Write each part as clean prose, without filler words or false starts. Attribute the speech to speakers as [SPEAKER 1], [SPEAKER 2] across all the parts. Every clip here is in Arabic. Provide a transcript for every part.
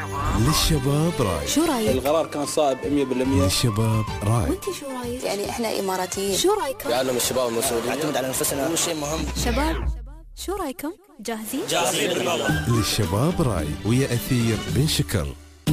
[SPEAKER 1] للشباب راي.
[SPEAKER 2] شو رايك؟
[SPEAKER 3] القرار كان صائب 100%.
[SPEAKER 1] للشباب راي.
[SPEAKER 2] وانت شو رايك؟
[SPEAKER 4] يعني احنا اماراتيين.
[SPEAKER 2] شو رايكم؟
[SPEAKER 3] يعلم الشباب المسؤولية،
[SPEAKER 5] نعتمد على نفسنا، هو شيء مهم.
[SPEAKER 2] شباب شو رايكم؟ جاهزين؟
[SPEAKER 5] جاهزين بإذن الله.
[SPEAKER 1] للشباب راي ويا أثير بن شكر.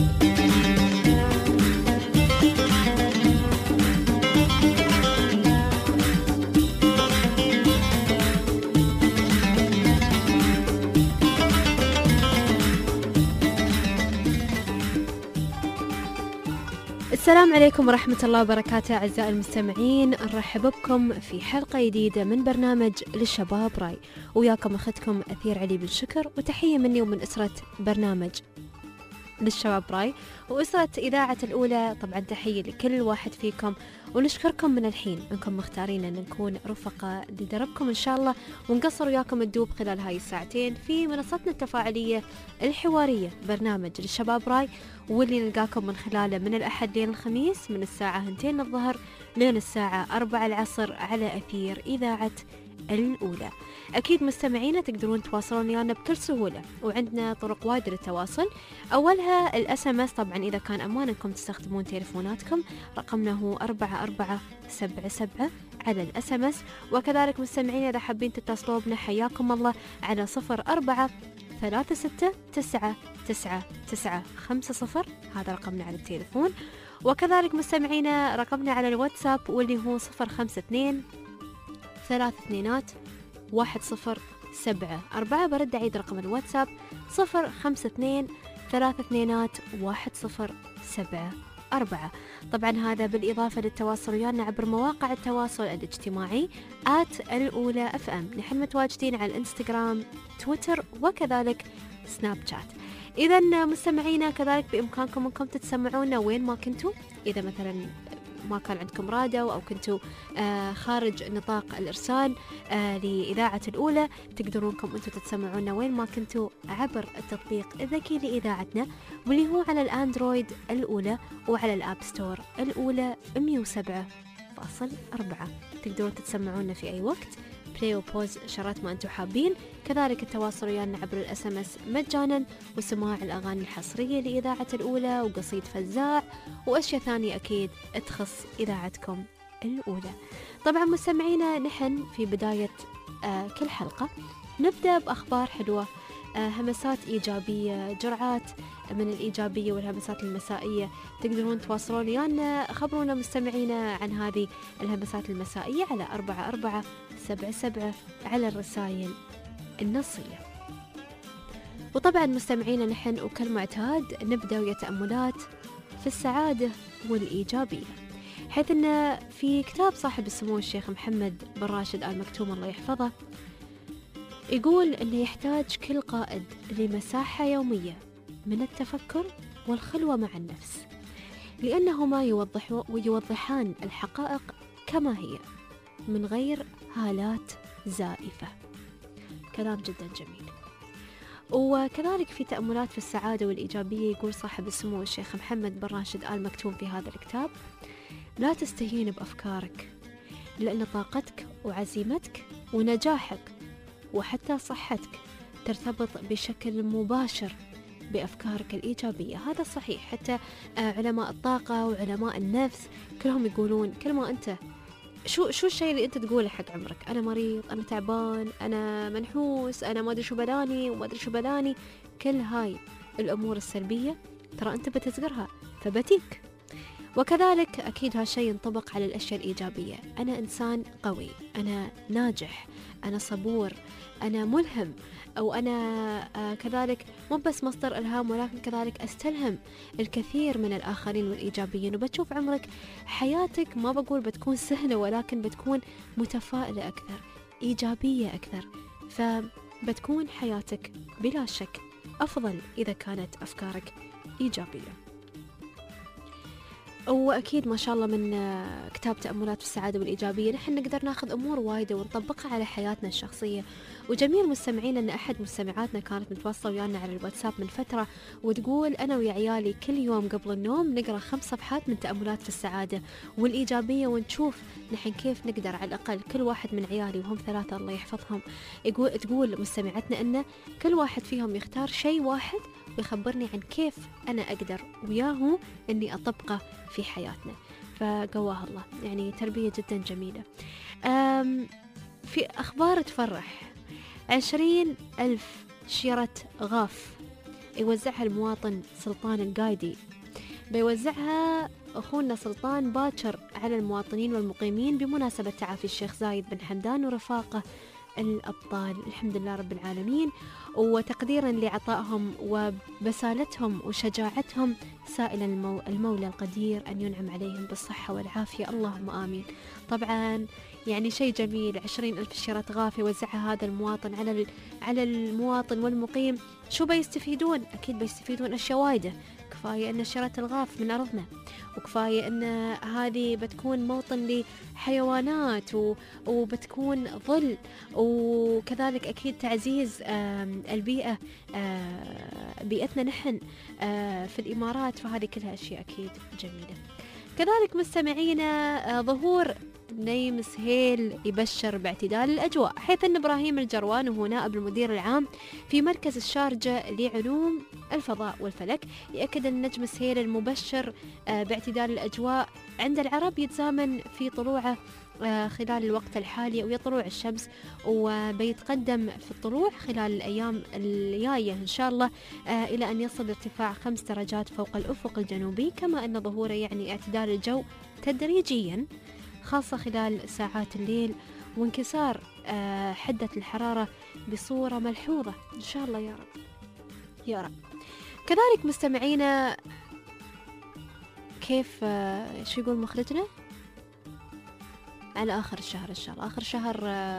[SPEAKER 6] السلام عليكم ورحمة الله وبركاته أعزائي المستمعين، نرحب بكم في حلقة جديدة من برنامج للشباب راي، وياكم أختكم أثير علي بن شكر، وتحية مني ومن أسرة برنامج للشباب راي وأسرة إذاعة الأولى. طبعا تحية لكل واحد فيكم، ونشكركم من الحين أنكم مختارين أن نكون رفقة لدربكم إن شاء الله، ونقصر وياكم الدوب خلال هاي الساعتين في منصتنا التفاعلية الحوارية برنامج للشباب راي، واللي نلقاكم من خلاله من الأحد لين الخميس من الساعة 2 الظهر لين الساعة 4 العصر على أثير إذاعة الأولى. أكيد مستمعينا تقدرون تواصلون ويانا بكل سهولة، وعندنا طرق وايد للتواصل. أولها الSMS، طبعا إذا كان أمان أنكم تستخدمون تليفوناتكم رقمنا هو 4477 على الSMS، وكذلك مستمعينا إذا حابين تتصلوا بنا حياكم الله على 0436699950، هذا رقمنا على التليفون. وكذلك مستمعينا رقمنا على الواتساب واللي هو 052 32107. برد أعيد رقم الواتساب 052 32107. طبعا هذا بالإضافة للتواصل ويانا عبر مواقع التواصل الاجتماعي @الأولى FM. نحن متواجدين على الانستغرام، تويتر، وكذلك سناب شات. إذا مستمعينا كذلك بإمكانكم أنكم تتسمعونا وين ما كنتوا، إذا مثلا ما كان عندكم راديو أو كنتوا خارج نطاق الإرسال لإذاعة الأولى، تقدرونكم أنتوا تتسمعونا وين ما كنتوا عبر التطبيق الذكي لإذاعتنا، واللي هو على الأندرويد الأولى وعلى الآب ستور الأولى 107.4. تقدرون تتسمعونا في أي وقت، بلاي وبوز شرات ما أنتوا حابين. كذلك التواصل ويانا عبر الSMS مجانا، وسماع الأغاني الحصرية لإذاعة الأولى، وقصيد فزاع، وأشياء ثانية أكيد تخص إذاعتكم الأولى. طبعا مستمعينا نحن في بداية كل حلقة نبدأ بأخبار حلوة، همسات إيجابية، جرعات من الإيجابية والهمسات المسائية. تقدرون تواصلون ويانا، خبرونا مستمعينا عن هذه الهمسات المسائية على 4477 على الرسائل النصية. وطبعا مستمعينا نحن وكل معتاد نبدأ ويا تأملات في السعادة والإيجابية، حيث أن في كتاب صاحب السمو الشيخ محمد بن راشد آل مكتوم الله يحفظه يقول أنه يحتاج كل قائد لمساحة يومية من التفكر والخلوة مع النفس، لأنهما يوضحان الحقائق كما هي من غير هالات زائفة. كلام جدا جميل. وكذلك في تأملات في السعادة والإيجابية يقول صاحب السمو الشيخ محمد بن راشد آل مكتوم في هذا الكتاب: لا تستهين بأفكارك، لأن طاقتك وعزيمتك ونجاحك وحتى صحتك ترتبط بشكل مباشر بأفكارك الإيجابية. هذا صحيح، حتى علماء الطاقة وعلماء النفس كلهم يقولون كل ما أنت شو الشيء اللي أنت تقوله حق عمرك، أنا مريض، أنا تعبان، أنا منحوس، أنا ما أدري شو بلاني وما أدري شو بلاني، كل هاي الأمور السلبية ترى أنت بتذكرها فبتيك. وكذلك أكيد هالشيء ينطبق على الأشياء الإيجابية، أنا إنسان قوي، أنا ناجح، أنا صبور، أنا ملهم، أو أنا كذلك مو بس مصدر إلهام ولكن كذلك أستلهم الكثير من الآخرين والإيجابيين. وبتشوف عمرك حياتك ما بقول بتكون سهلة، ولكن بتكون متفائلة أكثر، إيجابية أكثر، فبتكون حياتك بلا شك أفضل إذا كانت أفكارك إيجابية. وأكيد ما شاء الله من كتاب تأملات في السعادة والإيجابية نحن نقدر ناخذ أمور وايدة ونطبقها على حياتنا الشخصية. وجميل مستمعين أن أحد مستمعاتنا كانت متواصلة ويانا على الواتساب من فترة وتقول: أنا ويا عيالي كل يوم قبل النوم نقرأ 5 صفحات من تأملات في السعادة والإيجابية، ونشوف نحن كيف نقدر على الأقل كل واحد من عيالي وهم 3 الله يحفظهم. تقول مستمعتنا أن كل واحد فيهم يختار شيء واحد ويخبرني عن كيف أنا أقدر وياه أني أطبقه في حياتنا. فقواه الله، يعني تربية جدا جميلة. في أخبار تفرح، 20,000 شيرة غاف يوزعها المواطن سلطان القايدي. بيوزعها أخونا سلطان باكر على المواطنين والمقيمين بمناسبة تعافي الشيخ زايد بن حمدان ورفاقه الأبطال، الحمد لله رب العالمين، وتقديرا لعطائهم وبسالتهم وشجاعتهم، سائل المولى القدير أن ينعم عليهم بالصحة والعافية، اللهم آمين. طبعا يعني شيء جميل، 20,000 شيرة غاف يوزعها هذا المواطن على المواطن والمقيم. شو بيستفيدون؟ أكيد بيستفيدون أشياء وايدة. كفاية أن شيرة الغاف من أرضنا، وكفاية أن هذه بتكون موطن لحيوانات وبتكون ظل، وكذلك أكيد تعزيز البيئة، بيئتنا نحن في الإمارات. فهذه كلها أشياء أكيد جميلة. كذلك مستمعينا، ظهور نيم سهيل يبشر باعتدال الأجواء، حيث أن إبراهيم الجروان وهو نائب المدير العام في مركز الشارجة لعلوم الفضاء والفلك يأكد أن نجم سهيل المبشر باعتدال الأجواء عند العرب يتزامن في طلوعه خلال الوقت الحالي ويطلوع الشمس، وبيتقدم في الطلوع خلال الأيام الجاية إن شاء الله إلى أن يصل ارتفاع 5 درجات فوق الأفق الجنوبي. كما أن ظهوره يعني اعتدال الجو تدريجيا، خاصة خلال ساعات الليل، وانكسار حدة الحرارة بصورة ملحوظة إن شاء الله يا رب يا رب. كذلك مستمعينا، كيف شو يقول مخرجنا على آخر الشهر إن شاء الله، آخر شهر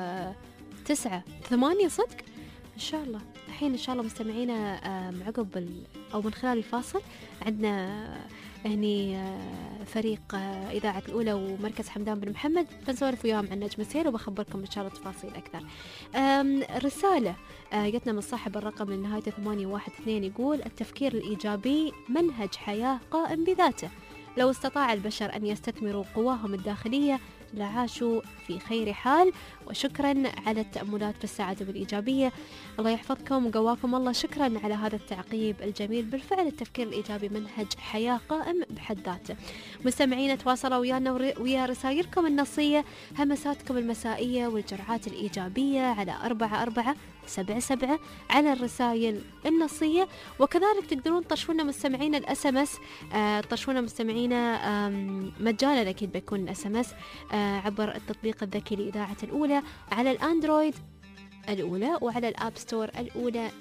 [SPEAKER 6] 9/8 صدق إن شاء الله. الحين إن شاء الله مستمعينا عقب أو من خلال الفاصل عندنا هني فريق إذاعة الأولى ومركز حمدان بن محمد، بنسولف وياهم عن نجم سهيل وبخبركم إن شاء الله تفاصيل أكثر. رسالة جتنا من صاحب الرقم من نهايته 812 يقول: التفكير الإيجابي منهج حياة قائم بذاته، لو استطاع البشر أن يستثمروا قواهم الداخلية لعاشوا في خير حال. وشكرا على التأملات في السعادة والإيجابية، الله يحفظكم وقواكم الله. شكرا على هذا التعقيب الجميل. بالفعل التفكير الإيجابي منهج حياة قائم بحد ذاته. مستمعين تواصلوا ويانا ويا رسائلكم النصية، همساتكم المسائية والجرعات الإيجابية على 4477 على الرسائل النصية. وكذلك تقدرون تطرشونا مستمعين الSMS، تطرشونا مستمعينا مجانا، أكيد بيكون الSMS عبر التطبيق الذكي لإذاعة الأولى على الأندرويد الأولى وعلى الآب ستور الأولى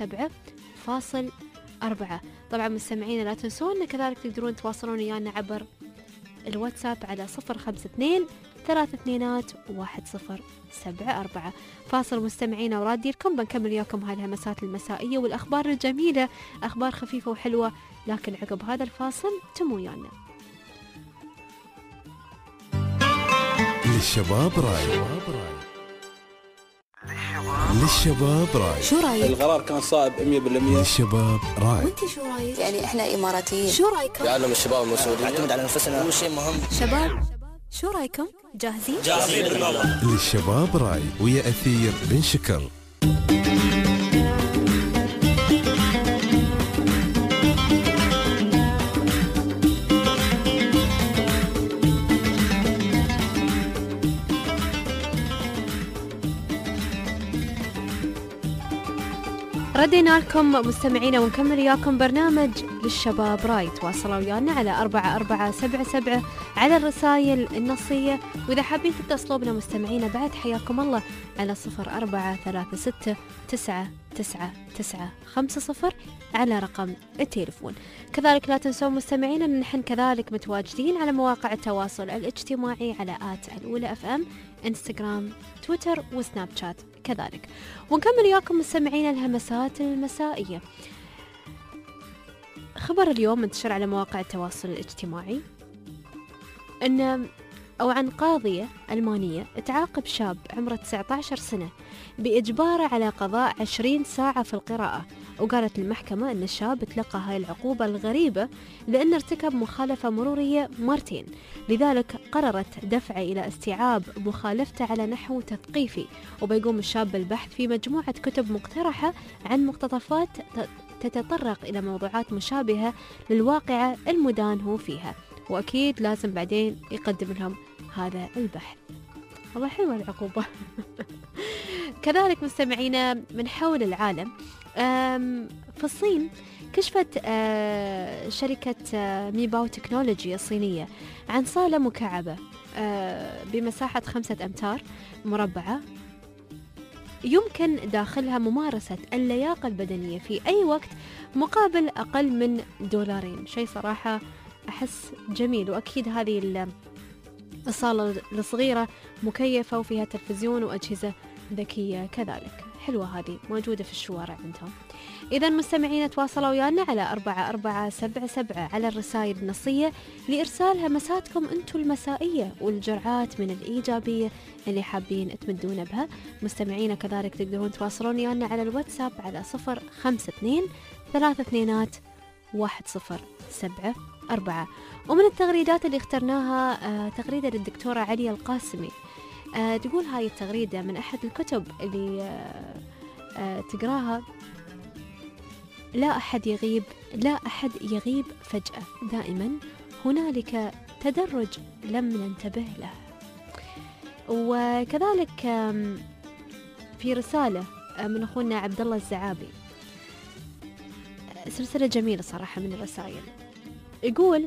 [SPEAKER 6] 107.4. طبعا مستمعين لا تنسون كذلك تقدرون تواصلون ويانا عبر الواتساب على 052-32-1074. فاصل مستمعينا ورادي لكم، بنكمل وياكم هاي الهمسات المسائية والأخبار الجميلة، أخبار خفيفة وحلوة، لكن عقب هذا الفاصل تموا ويانا.
[SPEAKER 1] للشباب راي، للشباب راي.
[SPEAKER 2] شو رايك؟
[SPEAKER 3] القرار كان صائب 100%.
[SPEAKER 1] للشباب راي.
[SPEAKER 2] وانت شو رايك؟
[SPEAKER 5] يعني احنا اماراتيين،
[SPEAKER 2] شو رايكم؟
[SPEAKER 3] يعلم الشباب المسؤولين،
[SPEAKER 5] نعتمد على نفسنا، هو شيء مهم.
[SPEAKER 2] شباب شو رايكم؟ جاهزين؟
[SPEAKER 1] للشباب راي ويا أثير بن شكر.
[SPEAKER 6] ردينا لكم مستمعينا ونكمل وياكم برنامج للشباب راي. تواصلوا ويانا على 4477 على الرسائل النصية، وإذا حابين تتصلوا بنا مستمعينا بعد حياكم الله على 0436999950 على رقم التليفون. كذلك لا تنسوا مستمعينا أن نحن كذلك متواجدين على مواقع التواصل الاجتماعي على الأولى FM، انستغرام، تويتر وسناب شات كذلك. ونكمل وياكم مستمعين الهمسات المسائية. خبر اليوم منتشر على مواقع التواصل الاجتماعي عن قاضية ألمانية تعاقب شاب عمره 19 سنة بإجباره على قضاء 20 ساعة في القراءة. وقالت المحكمة أن الشاب تلقى هاي العقوبة الغريبة لأنه ارتكب مخالفة مرورية مرتين، لذلك قررت دفعه إلى استيعاب مخالفته على نحو تثقيفي. وبيقوم الشاب بالبحث في مجموعة كتب مقترحة عن مقتطفات تتطرق إلى موضوعات مشابهة للواقعة المدان فيها، وأكيد لازم بعدين يقدم لهم هذا البحث. والله حلوة العقوبة. كذلك مستمعينا من حول العالم، في الصين كشفت شركة ميباو تكنولوجي الصينية عن صالة مكعبة بمساحة 5 أمتار مربعة يمكن داخلها ممارسة اللياقة البدنية في أي وقت مقابل أقل من $2. شيء صراحة أحس جميل. وأكيد هذه الصالة الصغيرة مكيفة وفيها تلفزيون وأجهزة ذكية كذلك. حلوة هذه، موجودة في الشوارع عندهم. إذا مستمعين تواصلوا ويانا على 4477 على الرسائل النصية لإرسال همساتكم أنتم المسائية والجرعات من الإيجابية اللي حابين تمدون بها. مستمعين كذلك تقدرون تواصلون ويانا على الواتساب على 052 32 107 ومن التغريدات اللي اخترناها تغريدة للدكتورة عليا القاسمي. تقول هاي التغريدة من أحد الكتب اللي تقراها: لا أحد يغيب فجأة، دائما هنالك تدرج لم ننتبه له. وكذلك في رسالة من أخونا عبد الله الزعابي، سلسلة جميلة صراحة من الرسائل. يقول: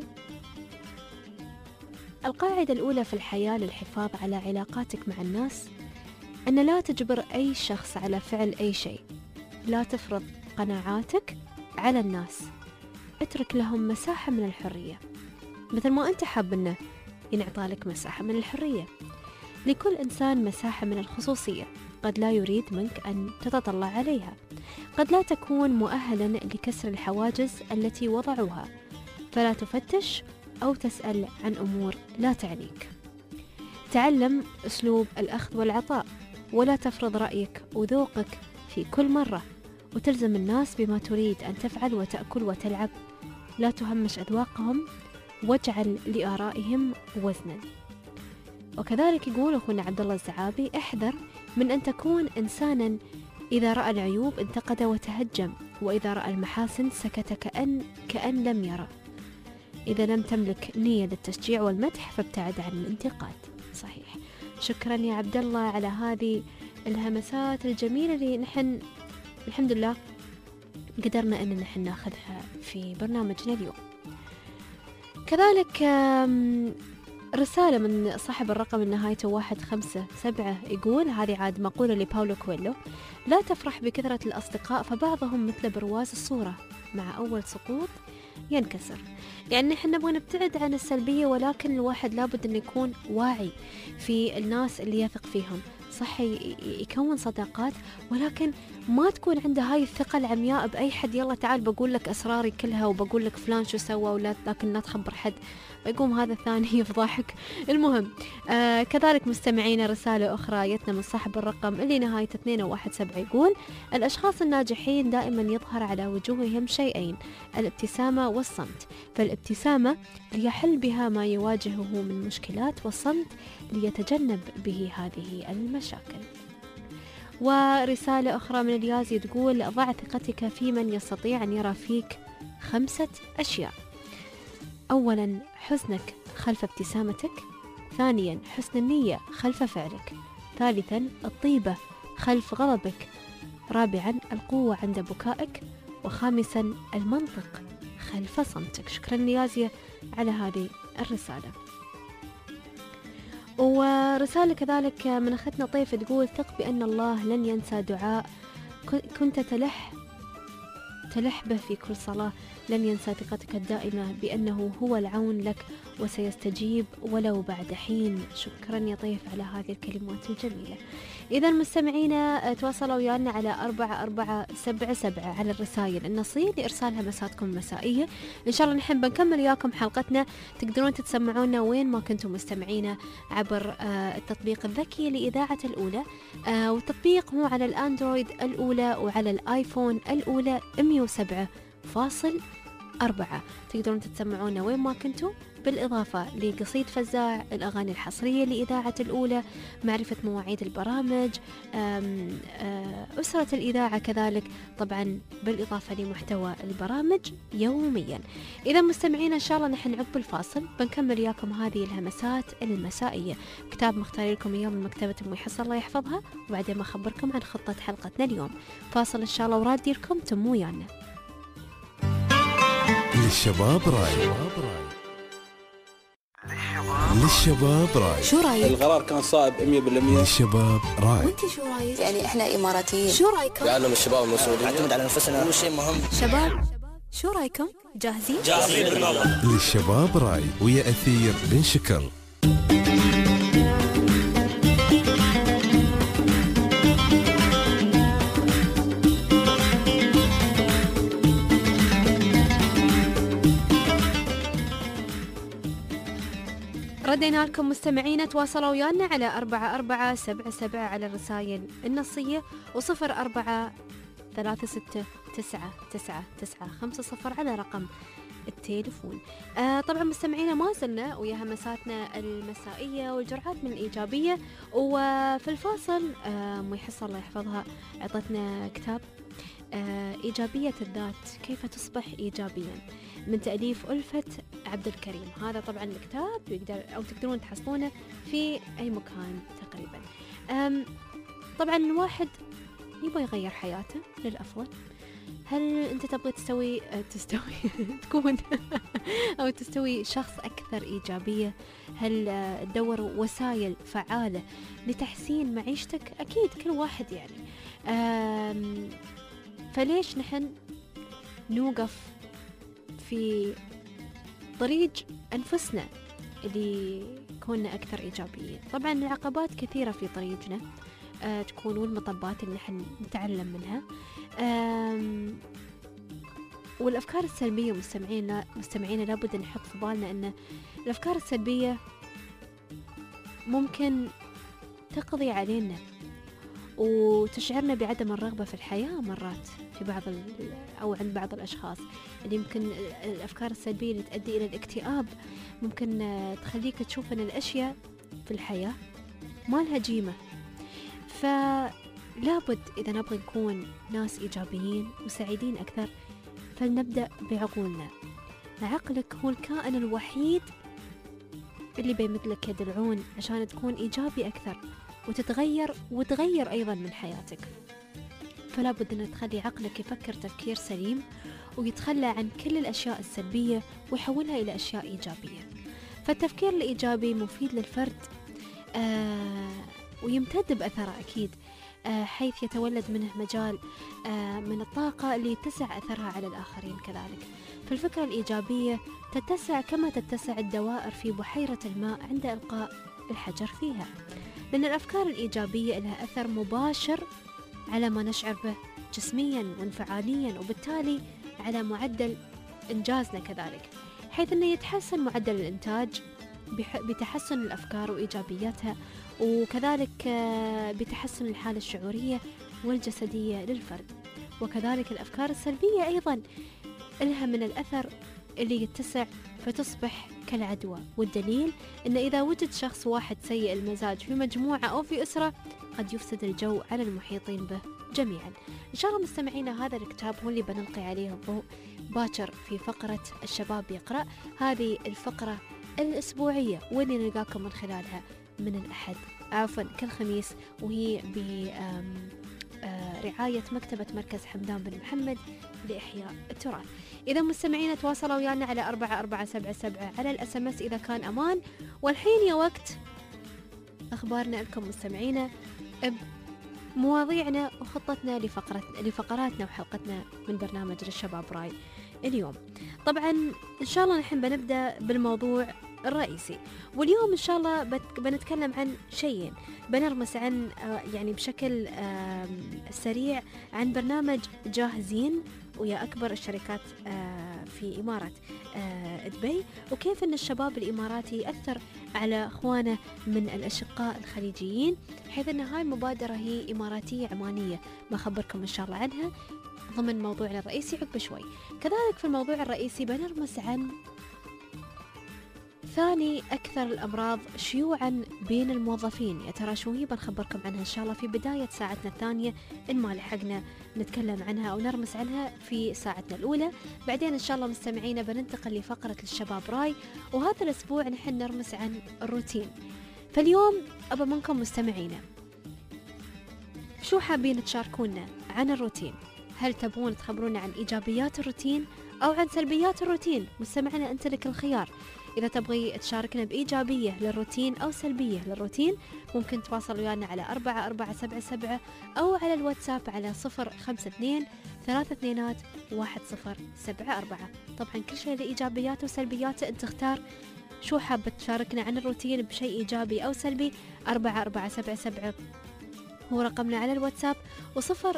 [SPEAKER 6] القاعدة الأولى في الحياة للحفاظ على علاقاتك مع الناس أن لا تجبر أي شخص على فعل أي شيء، لا تفرض قناعاتك على الناس، اترك لهم مساحة من الحرية مثل ما أنت حاب أنه ينعطى لك مساحة من الحرية. لكل إنسان مساحة من الخصوصية قد لا يريد منك أن تتطلع عليها، قد لا تكون مؤهلا لكسر الحواجز التي وضعوها، فلا تفتش أو تسأل عن أمور لا تعنيك. تعلم أسلوب الأخذ والعطاء، ولا تفرض رأيك وذوقك في كل مرة وتلزم الناس بما تريد أن تفعل وتأكل وتلعب. لا تهمش أذواقهم واجعل لآرائهم وزنا. وكذلك يقول أخونا عبد الله الزعابي: احذر من أن تكون إنسانا إذا رأى العيوب انتقد وتهجم، وإذا رأى المحاسن سكت كأن لم يرى. إذا لم تملك نية للتشجيع والمدح فابتعد عن الانتقاد. صحيح. شكرا يا عبد الله على هذه الهمسات الجميلة اللي نحن الحمد لله قدرنا أن نحن ناخذها في برنامجنا اليوم. كذلك رسالة من صاحب الرقم النهايته 157 يقول: هذه عاد مقولة لباولو كويلو: لا تفرح بكثرة الأصدقاء فبعضهم مثل برواز الصورة، مع أول سقوط ينكسر. لأن احنا نبغى نبتعد عن السلبية، ولكن الواحد لابد أن يكون واعي في الناس اللي يثق فيهم. صح يكون صداقات، ولكن ما تكون عنده هاي الثقة العمياء بأي حد. يلا تعال بقول لك أسراري كلها وبقول لك فلان شو سوى، لكن لا تخبر حد، ويقوم هذا الثاني يفضحك. المهم كذلك مستمعين رسالة أخرى جتنا من صاحب الرقم اللي نهايته 217 يقول: الأشخاص الناجحين دائما يظهر على وجوههم شيئين: الابتسامة والصمت. فالابتسامة ليحل بها ما يواجهه من مشكلات، والصمت ليتجنب به هذه المشاكل. ورسالة أخرى من اليازي تقول: ضع ثقتك في من يستطيع أن يرى فيك 5 أشياء: أولا حزنك خلف ابتسامتك، ثانيا حسن النية خلف فعلك، ثالثا الطيبة خلف غضبك، رابعا القوة عند بكائك، وخامسا المنطق خلف صمتك. شكرا نيازية على هذه الرسالة. ورسالة كذلك من أختنا طيفة تقول: ثق بأن الله لن ينسى دعاء كنت تلح به في كل صلاة، لن ينسى ثقتك الدائمة بأنه هو العون لك وسيستجيب ولو بعد حين. شكرا يا طيف على هذه الكلمات الجميلة. إذا مستمعينا تواصلوا ويانا على 4477 على الرسائل النصية لإرسال همساتكم المسائية. إن شاء الله نحن بنكمل وياكم حلقتنا. تقدرون تتسمعونا وين ما كنتم مستمعينا عبر التطبيق الذكي لإذاعة الأولى، والتطبيق هو على الأندرويد الأولى وعلى الآيفون الأولى 107.8. 4. تقدرون تتسمعونا وين ما كنتوا، بالإضافة لقصيد فزاع، الأغاني الحصرية لإذاعة الأولى، معرفة مواعيد البرامج، أسرة الإذاعة كذلك، طبعا بالإضافة لمحتوى البرامج يوميا. إذا مستمعين إن شاء الله نحن عقب الفاصل بنكمل إياكم هذه الهمسات المسائية، كتاب مختار لكم اليوم من مكتبة أم حصة الله يحفظها، وبعدين ما أخبركم عن خطة حلقتنا اليوم. فاصل إن شاء الله وراد ديركم تموا ويانا.
[SPEAKER 1] للشباب راي، للشباب راي.
[SPEAKER 2] شو رايك؟
[SPEAKER 3] القرار كان صائب 100%.
[SPEAKER 1] للشباب راي.
[SPEAKER 2] وانت شو رايك؟
[SPEAKER 5] يعني احنا اماراتيين،
[SPEAKER 2] شو رايكم؟
[SPEAKER 3] لأنهم الشباب المسؤولين.
[SPEAKER 5] نعتمد على نفسنا، كل شيء مهم.
[SPEAKER 2] شباب شو رايكم؟ جاهزين؟
[SPEAKER 1] للشباب راي ويا أثير بن شكر.
[SPEAKER 6] ردينا لكم مستمعين، تواصلوا ويانا على 4477 على الرسائل النصية، و0436999950 على رقم التليفون. طبعا مستمعينا ما زلنا ويا همساتنا المسائية والجرعات من الإيجابية، وفي الفاصل أم حصة الله يحفظها عطتنا كتاب إيجابية الذات، كيف تصبح إيجابيا، من تأليف ألفة عبد الكريم. هذا طبعا الكتاب يقدر أو تقدرون تحصلونه في أي مكان تقريبا. طبعا الواحد يبغى يغير حياته للأفضل. هل أنت تبغى تستوي تكون أو تستوي شخص أكثر إيجابية؟ هل تدور وسائل فعالة لتحسين معيشتك؟ أكيد كل واحد يعني. فليش نحن نوقف في طريق أنفسنا اللي كنا أكثر إيجابيين؟ طبعا العقبات كثيرة في طريقنا تكون، والمطبات اللي نحن نتعلم منها، والأفكار السلبية. مستمعينا لابد نحط في بالنا أن الأفكار السلبية ممكن تقضي علينا وتشعرنا بعدم الرغبة في الحياة مرات في بعض أو عند بعض الأشخاص، اللي يمكن الأفكار السلبية اللي تؤدي إلى الاكتئاب ممكن تخليك تشوف أن الأشياء في الحياة ما لها قيمة. فلابد إذا نبغى نكون ناس إيجابيين وسعيدين أكثر فلنبدأ بعقولنا. عقلك هو الكائن الوحيد اللي بيمدلك يد العون عشان تكون إيجابي أكثر وتغير أيضا من حياتك. فلا بد أن تخلي عقلك يفكر تفكير سليم ويتخلى عن كل الأشياء السلبية ويحولها إلى أشياء إيجابية. فالتفكير الإيجابي مفيد للفرد ويمتد بأثره أكيد، حيث يتولد منه مجال من الطاقة اللي يتسع أثرها على الآخرين كذلك. فالفكرة الإيجابية تتسع كما تتسع الدوائر في بحيرة الماء عند إلقاء الحجر فيها، لأن الأفكار الإيجابية لها أثر مباشر على ما نشعر به جسميا وانفعاليا، وبالتالي على معدل إنجازنا كذلك، حيث أنه يتحسن معدل الإنتاج بتحسن الأفكار وإيجابياتها، وكذلك بتحسن الحالة الشعورية والجسدية للفرد. وكذلك الأفكار السلبية أيضا لها من الأثر اللي يتسع فتصبح كالعدوى، والدليل أن إذا وجد شخص واحد سيء المزاج في مجموعة أو في أسرة قد يفسد الجو على المحيطين به جميعا. إن شاء الله مستمعينا هذا الكتاب هو اللي بنلقي عليه الضوء باكر في فقرة الشباب يقرأ، هذه الفقرة الأسبوعية واللي نلقاكم من خلالها من الأحد كل خميس، وهي برعاية مكتبة مركز حمدان بن محمد لإحياء التراث. إذا مستمعين تواصلوا ويانا على 4477 على الSMS إذا كان أمان. والحين يا وقت أخبارنا لكم مستمعينا بمواضيعنا وخطتنا لفقراتنا وحلقتنا من برنامج للشباب راي اليوم. طبعا إن شاء الله نحن بنبدأ بالموضوع الرئيسي، واليوم إن شاء الله بنتكلم عن شيئين. بنرمس عن يعني بشكل سريع عن برنامج جاهزين ويا أكبر الشركات في إمارة دبي، وكيف أن الشباب الإماراتي يأثر على أخوانه من الأشقاء الخليجيين، حيث أن هاي المبادرة هي إماراتية عمانية، ما خبركم إن شاء الله عنها ضمن موضوعنا الرئيسي عقب شوي. كذلك في الموضوع الرئيسي بنرمس عن ثاني أكثر الأمراض شيوعا بين الموظفين. يا ترى شو هي؟ بنخبركم عنها إن شاء الله في بداية ساعتنا الثانية إن ما لحقنا نتكلم عنها أو نرمس عنها في ساعتنا الأولى. بعدين إن شاء الله مستمعينا بننتقل لفقرة الشباب راي، وهذا الأسبوع نحن نرمس عن الروتين. فاليوم أبا منكم مستمعينا شو حابين تشاركونا عن الروتين؟ هل تبغون تخبرونا عن إيجابيات الروتين أو عن سلبيات الروتين؟ مستمعنا أنت لك الخيار. إذا تبغي تشاركنا بإيجابية للروتين أو سلبية للروتين ممكن تواصل ويانا على 4477 أو على الواتساب على 052 321 1074. طبعا كل شيء له إيجابياته وسلبياته، أنت اختار شو حابة تشاركنا عن الروتين بشيء إيجابي أو سلبي. 4477 هو رقمنا على الواتساب، و052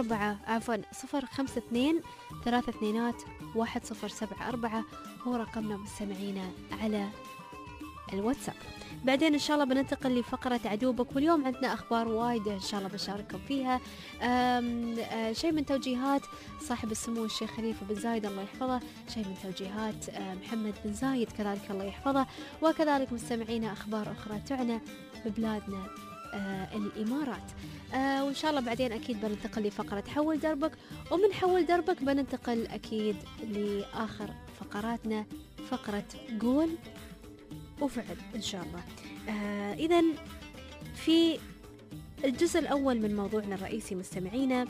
[SPEAKER 6] 321 1074 هو رقمنا مستمعينا على الواتساب. بعدين إن شاء الله بننتقل لفقرة عدوبك، واليوم عندنا أخبار وايد إن شاء الله بشارككم فيها. شيء من توجيهات صاحب السمو الشيخ خليفة بن زايد الله يحفظه، شيء من توجيهات محمد بن زايد كذلك الله يحفظه، وكذلك مستمعينا أخبار أخرى تعنى ببلادنا الإمارات. وإن شاء الله بعدين أكيد بننتقل لفقرة حول دربك، ومن حول دربك بننتقل أكيد لآخر فقراتنا، فقرة قول وفعل إن شاء الله. إذن في الجزء الأول من موضوعنا الرئيسي مستمعينا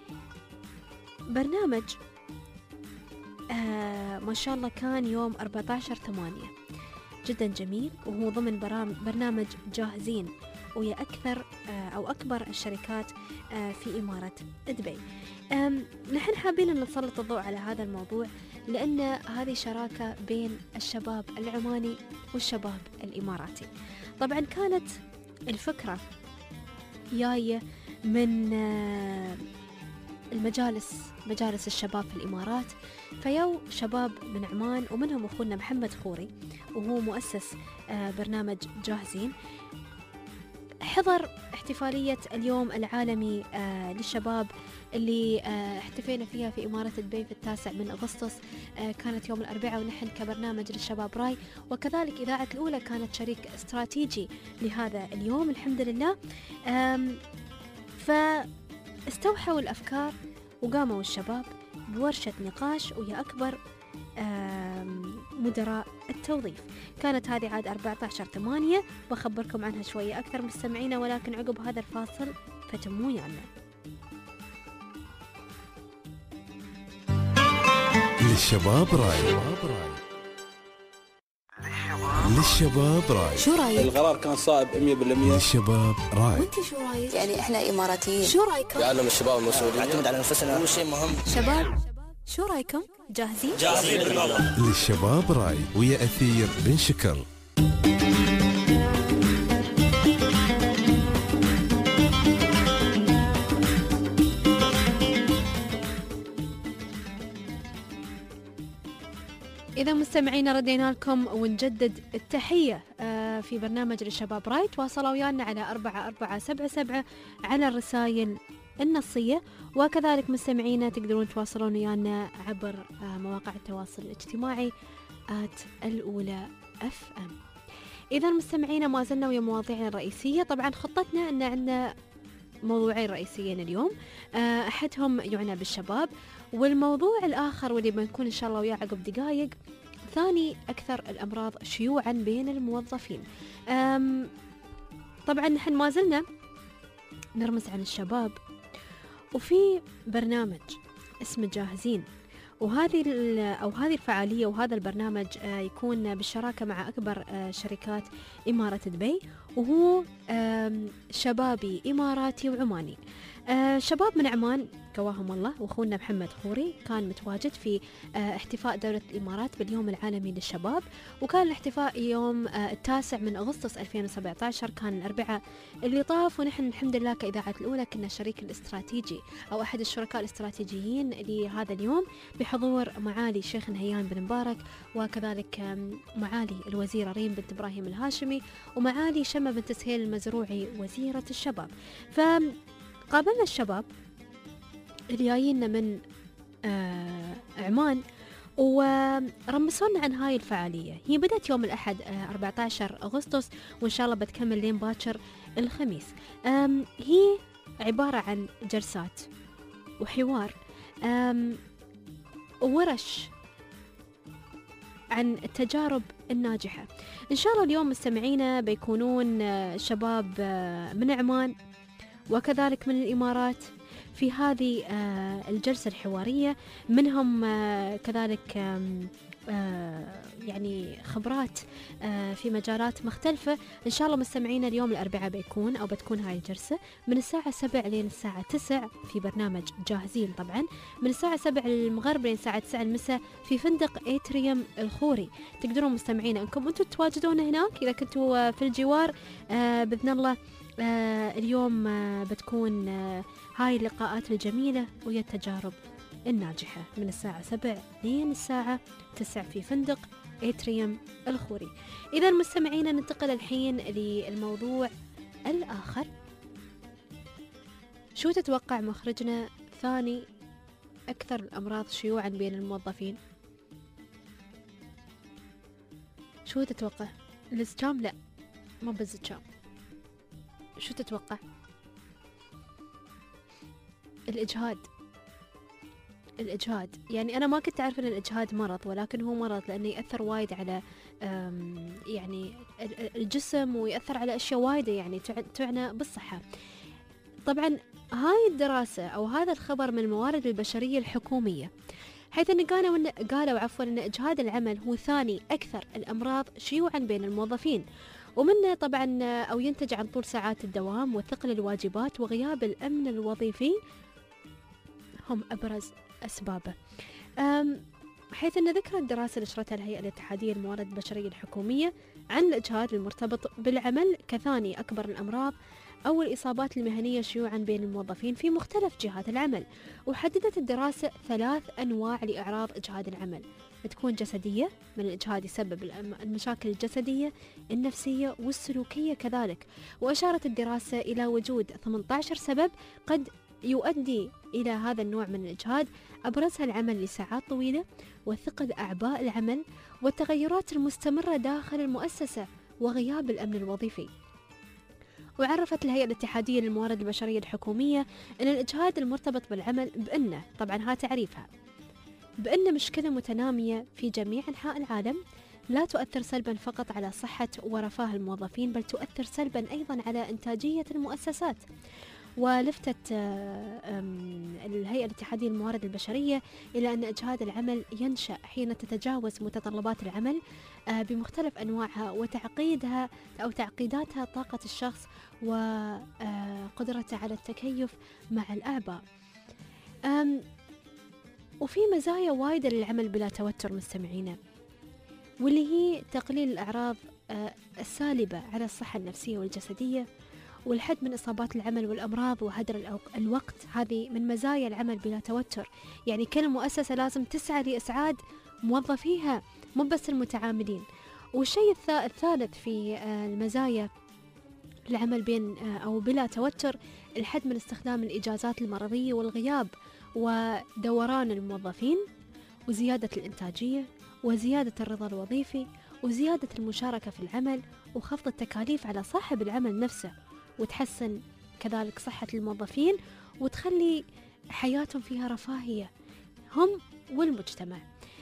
[SPEAKER 6] برنامج ما شاء الله كان يوم 14/8 جدا جميل، وهو ضمن برنامج جاهزين، وهي أكثر أو أكبر الشركات في إمارة دبي. نحن حابين أن نسلط الضوء على هذا الموضوع لأن هذه شراكة بين الشباب العماني والشباب الإماراتي. طبعا كانت الفكرة جاية من مجالس الشباب في الإمارات، فيو شباب من عمان ومنهم أخونا محمد خوري وهو مؤسس برنامج جاهزين، حضر احتفالية اليوم العالمي للشباب اللي احتفينا فيها في إمارة دبي في 9 أغسطس. كانت يوم الأربعاء، ونحن كبرنامج للشباب راي وكذلك إذاعة الأولى كانت شريك استراتيجي لهذا اليوم الحمد لله. فاستوحوا الأفكار وقاموا الشباب بورشة نقاش وهي أكبر مدراء التوظيف. كانت هذه عاد 14/8، بخبركم عنها شوية أكثر مستمعينا، ولكن عقب هذا الفاصل فتموا ويانا.
[SPEAKER 1] للشباب راي، للشباب راي.
[SPEAKER 2] شو رايك؟
[SPEAKER 3] القرار كان صائب 100%.
[SPEAKER 1] للشباب راي.
[SPEAKER 2] وانت شو رايك؟
[SPEAKER 5] يعني احنا إماراتيين،
[SPEAKER 2] شو رايكم؟
[SPEAKER 3] يعلم الشباب المسؤولية،
[SPEAKER 5] نعتمد على أنفسنا، هو شيء مهم.
[SPEAKER 2] شباب شو رايكم؟ جاهزين؟
[SPEAKER 1] للشباب راي ويا أثير بن شكر.
[SPEAKER 6] إذا مستمعينا ردينا لكم ونجدد التحية في برنامج للشباب راي. تواصلوا ويانا على 4477 على الرسائل النصية، وكذلك مستمعينا تقدرون تواصلون ويانا عبر مواقع التواصل الاجتماعي الأولى FM. إذا مستمعينا ما زلنا ويا مواضيعنا الرئيسية. طبعا خطتنا أن عندنا موضوعين رئيسيين اليوم، أحدهم يعنى بالشباب، والموضوع الآخر واللي بنكون إن شاء الله وياه عقب دقائق ثاني أكثر الأمراض شيوعا بين الموظفين. طبعا نحن ما زلنا نرمز عن الشباب، وفي برنامج اسمه جاهزين، وهذه الفعالية وهذا البرنامج يكون بالشراكة مع أكبر شركات إمارة دبي، وهو شبابي إماراتي وعماني. شباب من عمان قواهم الله، واخونا محمد خوري كان متواجد في احتفاء دولة الإمارات باليوم العالمي للشباب، وكان الاحتفاء يوم 9 أغسطس 2017، كان الأربعاء اللي طاف. ونحن الحمد لله كإذاعة الأولى كنا شريك الاستراتيجي أو أحد الشركاء الاستراتيجيين لهذا اليوم، بحضور معالي الشيخ نهيان بن مبارك، وكذلك معالي الوزيرة ريم بنت إبراهيم الهاشمي، ومعالي شمة بنت سهيل المزروعي وزيرة الشباب. فقابلنا الشباب اللي جايين من عمان، ورمسونا عن هاي الفعالية. هي بدأت يوم الأحد 14 أغسطس، وإن شاء الله بتكمل لين باكر الخميس. هي عبارة عن جلسات وحوار وورش عن التجارب الناجحة. إن شاء الله اليوم مستمعينا بيكونون شباب من عمان وكذلك من الإمارات في هذه الجلسة الحوارية، منهم كذلك يعني خبرات في مجالات مختلفة. إن شاء الله مستمعينا اليوم الأربعاء بتكون هاي الجلسة من الساعة 7 لين الساعة 9 في برنامج جاهزين، طبعا من الساعة 7 المغرب لين الساعة 9 المساء في فندق اتريوم الخوري. تقدرون مستمعينا أنكم أنتم تتواجدون هناك إذا كنتوا في الجوار بإذن الله. اليوم بتكون هاي اللقاءات الجميلة وهي التجارب الناجحة من الساعة 7 لين الساعة 9 في فندق اتريوم الخوري. إذا مستمعينا ننتقل الحين للموضوع الآخر. شو تتوقع مخرجنا ثاني أكثر الأمراض شيوعا بين الموظفين؟ شو تتوقع؟ الزكام؟ لا، مو بالزكام. شو تتوقع؟ الإجهاد. يعني أنا ما كنت أعرف أن الإجهاد مرض، ولكن هو مرض لأنه يأثر وايد على يعني الجسم، ويأثر على أشياء وايدة يعني تعنى بالصحة. طبعا هاي الدراسة أو هذا الخبر من الموارد البشرية الحكومية، حيث أن قالوا أن إجهاد العمل هو ثاني أكثر الأمراض شيوعا بين الموظفين، ومنه طبعا أو ينتج عن طول ساعات الدوام وثقل الواجبات وغياب الأمن الوظيفي هم أبرز أسبابه. حيث أن ذكرت دراسة نشرتها الهيئة الاتحادية للموارد البشرية الحكومية عن الإجهاد المرتبط بالعمل كثاني أكبر الأمراض أو الإصابات المهنية شيوعا بين الموظفين في مختلف جهات العمل. وحددت الدراسة 3 أنواع لأعراض إجهاد العمل، تكون جسدية، من الإجهاد يسبب المشاكل الجسدية النفسية والسلوكية كذلك. وأشارت الدراسة إلى وجود 18 سبب قد يؤدي إلى هذا النوع من الإجهاد، أبرزها العمل لساعات طويلة، وثقل أعباء العمل، والتغيرات المستمرة داخل المؤسسة، وغياب الأمن الوظيفي. وعرفت الهيئة الاتحادية للموارد البشرية الحكومية أن الإجهاد المرتبط بالعمل بأنه، طبعا ها تعريفها، بأن مشكلة متنامية في جميع أنحاء العالم، لا تؤثر سلبا فقط على صحة ورفاه الموظفين، بل تؤثر سلبا أيضا على إنتاجية المؤسسات. ولفتت الهيئة الاتحادية للموارد البشرية إلى أن إجهاد العمل ينشأ حين تتجاوز متطلبات العمل بمختلف أنواعها وتعقيدها أو تعقيداتها طاقة الشخص وقدرته على التكيف مع الأعباء. وفي مزايا وايدة للعمل بلا توتر مستمعينا، واللي هي تقليل الأعراض السالبة على الصحة النفسية والجسدية، والحد من إصابات العمل والأمراض، وهدر الوقت. هذه من مزايا العمل بلا توتر. يعني كل مؤسسة لازم تسعى لإسعاد موظفيها، مو بس المتعاملين. والشيء الثالث في المزايا العمل بين أو بلا توتر، الحد من استخدام الإجازات المرضية والغياب ودوران الموظفين، وزيادة الإنتاجية، وزيادة الرضا الوظيفي، وزيادة المشاركة في العمل، وخفض التكاليف على صاحب العمل نفسه، وتحسن كذلك صحة الموظفين، وتخلي حياتهم فيها رفاهية هم والمجتمع.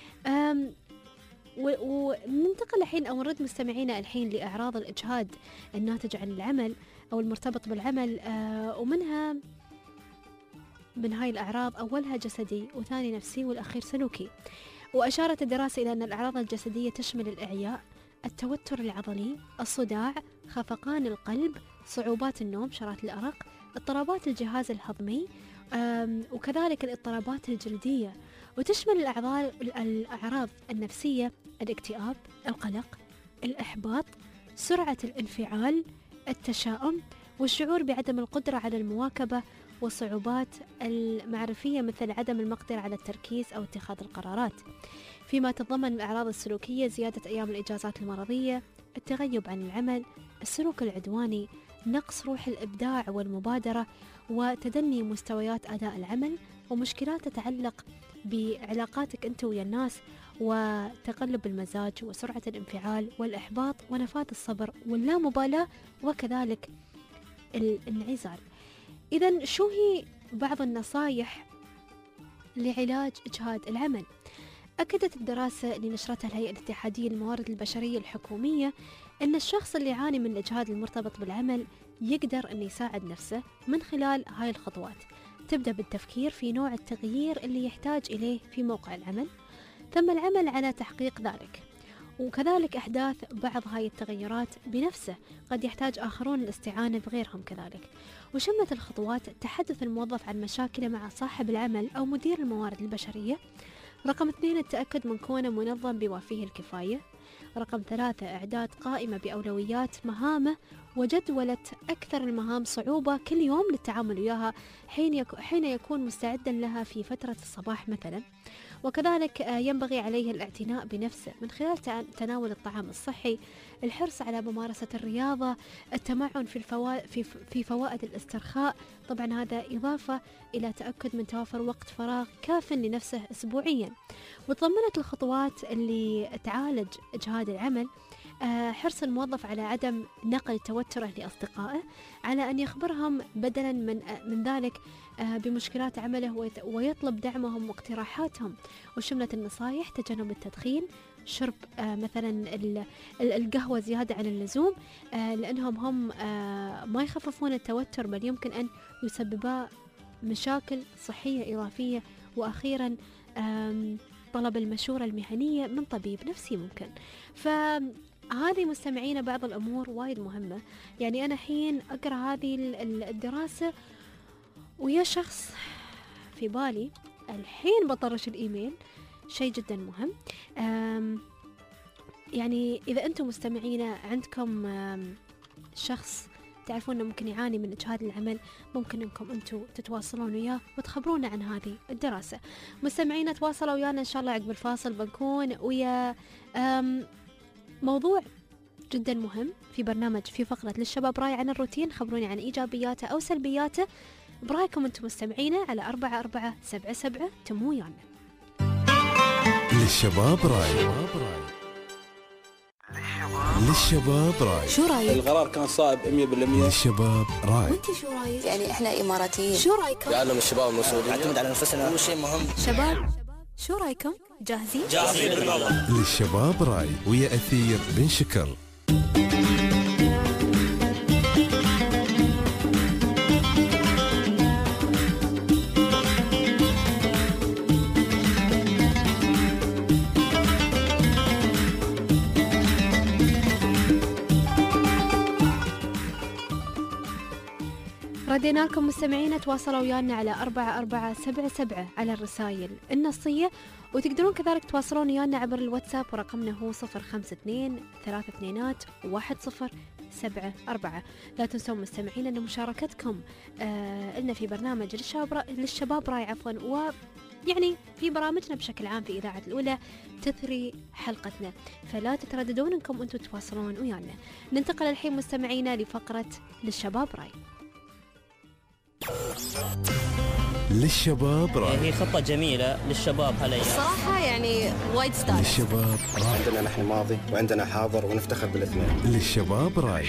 [SPEAKER 6] وننتقل الحين أو نرد مستمعينا الحين لأعراض الإجهاد الناتج عن العمل أو المرتبط بالعمل. ومنها من هاي الأعراض أولها جسدي، وثاني نفسي، والأخير سلوكي. وأشارت الدراسة إلى أن الأعراض الجسدية تشمل الإعياء، التوتر العضلي، الصداع، خفقان القلب، صعوبات النوم، شرات الأرق، اضطرابات الجهاز الهضمي، وكذلك الاضطرابات الجلدية. وتشمل الأعراض النفسية الاكتئاب، القلق، الإحباط، سرعة الانفعال، التشاؤم، والشعور بعدم القدرة على المواكبة، والصعوبات المعرفية مثل عدم المقدرة على التركيز أو اتخاذ القرارات. فيما تتضمن الأعراض السلوكية زيادة أيام الإجازات المرضية، التغيب عن العمل، السلوك العدواني، نقص روح الإبداع والمبادرة، وتدني مستويات أداء العمل، ومشكلات تتعلق بعلاقاتك أنت ويا الناس، وتقلب المزاج وسرعة الانفعال والإحباط ونفاذ الصبر واللامبالاة، وكذلك الانعزال. إذن شو هي بعض النصائح لعلاج إجهاد العمل؟ أكدت الدراسة اللي نشرتها الهيئة الاتحادية للموارد البشرية الحكومية أن الشخص اللي يعاني من الإجهاد المرتبط بالعمل يقدر أن يساعد نفسه من خلال هاي الخطوات. تبدأ بالتفكير في نوع التغيير اللي يحتاج إليه في موقع العمل، ثم العمل على تحقيق ذلك، وكذلك إحداث بعض هاي التغيرات بنفسه. قد يحتاج آخرون الاستعانة بغيرهم كذلك. وشملت الخطوات تحدث الموظف عن مشاكله مع صاحب العمل أو مدير الموارد البشرية. رقم 2 التأكد من كونه منظم بما فيه الكفاية. رقم 3 إعداد قائمة بأولويات مهامه وجدولة أكثر المهام صعوبة كل يوم للتعامل وياها حين يكون مستعدا لها في فترة الصباح مثلا. وكذلك ينبغي عليه الاعتناء بنفسه من خلال تناول الطعام الصحي، الحرص على ممارسة الرياضة، التمعن في فوائد الاسترخاء. طبعا هذا إضافة إلى تأكد من توافر وقت فراغ كاف لنفسه أسبوعيا. وتضمنت الخطوات اللي تعالج إجهاد العمل حرص الموظف على عدم نقل توتره لأصدقائه، على أن يخبرهم بدلا من ذلك بمشكلات عمله ويطلب دعمهم واقتراحاتهم. وشملت النصائح تجنب التدخين، شرب مثلا القهوة زيادة عن اللزوم، لأنهم هم ما يخففون التوتر بل يمكن أن يسببا مشاكل صحية إضافية. وأخيرا طلب المشورة المهنية من طبيب نفسي ممكن. فهذه مستمعين بعض الأمور وايد مهمة. يعني أنا حين أقرأ هذه الدراسة ويا شخص في بالي الحين بطرش الإيميل، شيء جدا مهم. يعني إذا أنتم مستمعين عندكم شخص تعرفون أنه ممكن يعاني من إجهاد العمل، ممكن أنكم أنتم تتواصلون وياه وتخبرونا عن هذه الدراسة. مستمعين تواصلوا ويانا إن شاء الله عقب الفاصل، بنكون ويا موضوع جدا مهم في برنامج في فقرة للشباب راي عن الروتين. خبروني عن إيجابياته أو سلبياته برايكم أنتم مستمعين على 4477 تمو ويانا.
[SPEAKER 1] للشباب راي. للشباب راي.
[SPEAKER 2] شو رايك؟
[SPEAKER 3] القرار كان صائب 100%.
[SPEAKER 1] للشباب راي.
[SPEAKER 2] وانت شو رايك؟
[SPEAKER 5] يعني احنا إماراتيين.
[SPEAKER 2] شو رايكم؟
[SPEAKER 3] يعلم الشباب المسؤولين.
[SPEAKER 5] نعتمد على نفسنا، هو شيء مهم.
[SPEAKER 2] شباب شو رايكم؟ جاهزين؟
[SPEAKER 1] للشباب راي ويا أثير بن شكر.
[SPEAKER 6] ردينا لكم مستمعين، تواصلوا ويانا على 4477 على الرسائل النصية، وتقدرون كذلك تواصلون ويانا عبر الواتساب ورقمنا هو 052 32 1074. لا تنسون مستمعين أن مشاركتكم لنا في برنامج للشباب راي ويعني في برامجنا بشكل عام في إذاعة الأولى تثري حلقتنا، فلا تترددون أنكم أنتم تواصلون ويانا. ننتقل الحين مستمعينا لفقرة للشباب راي.
[SPEAKER 1] للشباب راي.
[SPEAKER 4] هي خطة جميلة للشباب هالأيام.
[SPEAKER 2] صراحة يعني وايد ستايل.
[SPEAKER 1] للشباب راي.
[SPEAKER 7] عندنا نحن ماضي وعندنا حاضر ونفتخر بالاثنين.
[SPEAKER 1] للشباب راي.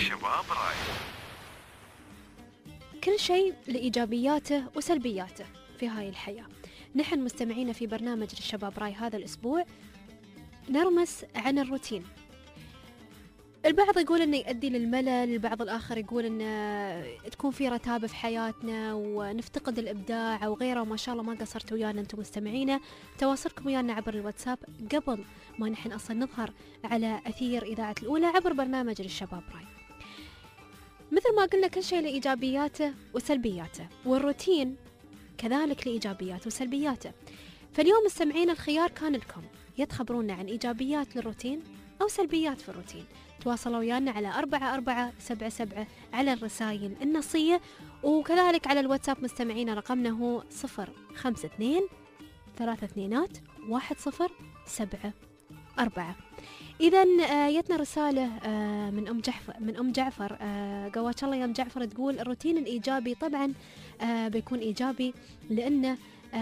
[SPEAKER 6] كل شيء لإيجابياته وسلبياته في هاي الحياة. نحن مستمعين في برنامج للشباب راي هذا الأسبوع نرمس عن الروتين. البعض يقول انه يؤدي للملل، البعض الآخر يقول انه تكون في رتابة في حياتنا ونفتقد الإبداع وغيره. وما شاء الله ما قصرتوا ويانا انتم مستمعين، تواصلكم ويانا عبر الواتساب قبل ما نحن أصلا نظهر على أثير إذاعة الأولى عبر برنامج للشباب راي. مثل ما قلنا كل شيء لإيجابياته وسلبياته، والروتين كذلك لإيجابياته وسلبياته. فاليوم مستمعين الخيار كان لكم، يا تخبرونا عن إيجابيات للروتين أو سلبيات في الروتين. تواصلوا ويانا على 4477 على الرسائل النصية، وكذلك على الواتساب مستمعين رقمنا هو 052 32 1074. إذا جتنا رسالة من أم جعفر قواش الله يا أم جعفر، تقول الروتين الإيجابي طبعا بيكون إيجابي لأنه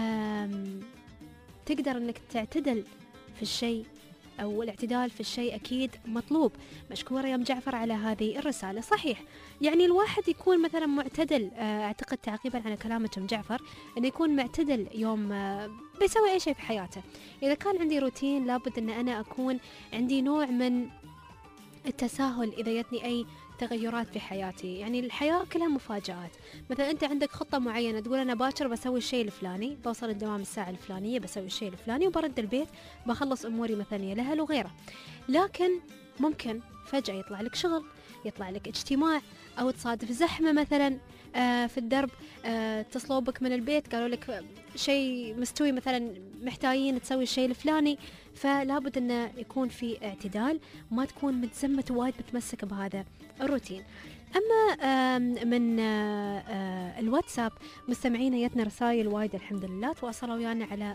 [SPEAKER 6] تقدر أنك تعتدل في الشيء، أو الاعتدال في الشيء أكيد مطلوب. مشكورة يا أم جعفر على هذه الرسالة. صحيح، يعني الواحد يكون مثلا معتدل، أعتقد تعقيبا على كلامك أم جعفر، أنه يكون معتدل يوم بيسوي أي شيء في حياته. إذا كان عندي روتين لابد أن أنا أكون عندي نوع من التساهل إذا جتني أي تغيرات في حياتي. يعني الحياة كلها مفاجآت. مثلا أنت عندك خطة معينة، تقول أنا باكر بسوي الشيء الفلاني، بوصل الدوام الساعة الفلانية، بسوي الشيء الفلاني وبرد البيت، بخلص أموري مثلا يا الأهل وغيره. لكن ممكن فجأة يطلع لك شغل، يطلع لك اجتماع، أو تصادف زحمة مثلا في الدرب، اتصلوا بك من البيت قالوا لك شيء مستوي مثلا، محتاجين تسوي الشيء الفلاني. فلابد أنه يكون في اعتدال، ما تكون متزمت وايد متمسك بهذا الروتين. أما من الواتساب مستمعين يتنا رسائل وايد الحمد لله، تواصلوا ويانا على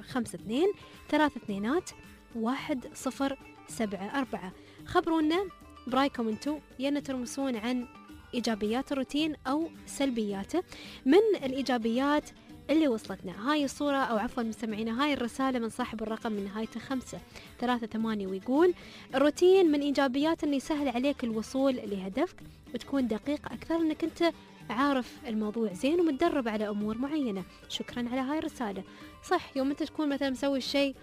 [SPEAKER 6] 052-328-1074. خبرونا برايكم انتو يانا ترمسون عن إيجابيات الروتين أو سلبياته. من الإيجابيات اللي وصلتنا هاي الصورة، أو عفوا مستمعينا هاي الرسالة من صاحب الرقم من نهايته 538، ويقول الروتين من إيجابيات أنه يسهل عليك الوصول لهدفك، وتكون دقيق أكثر، أنك أنت عارف الموضوع زين ومتدرب على أمور معينة. شكرا على هاي الرسالة. صح، يوم أنت تكون مثلا مسوي الشيء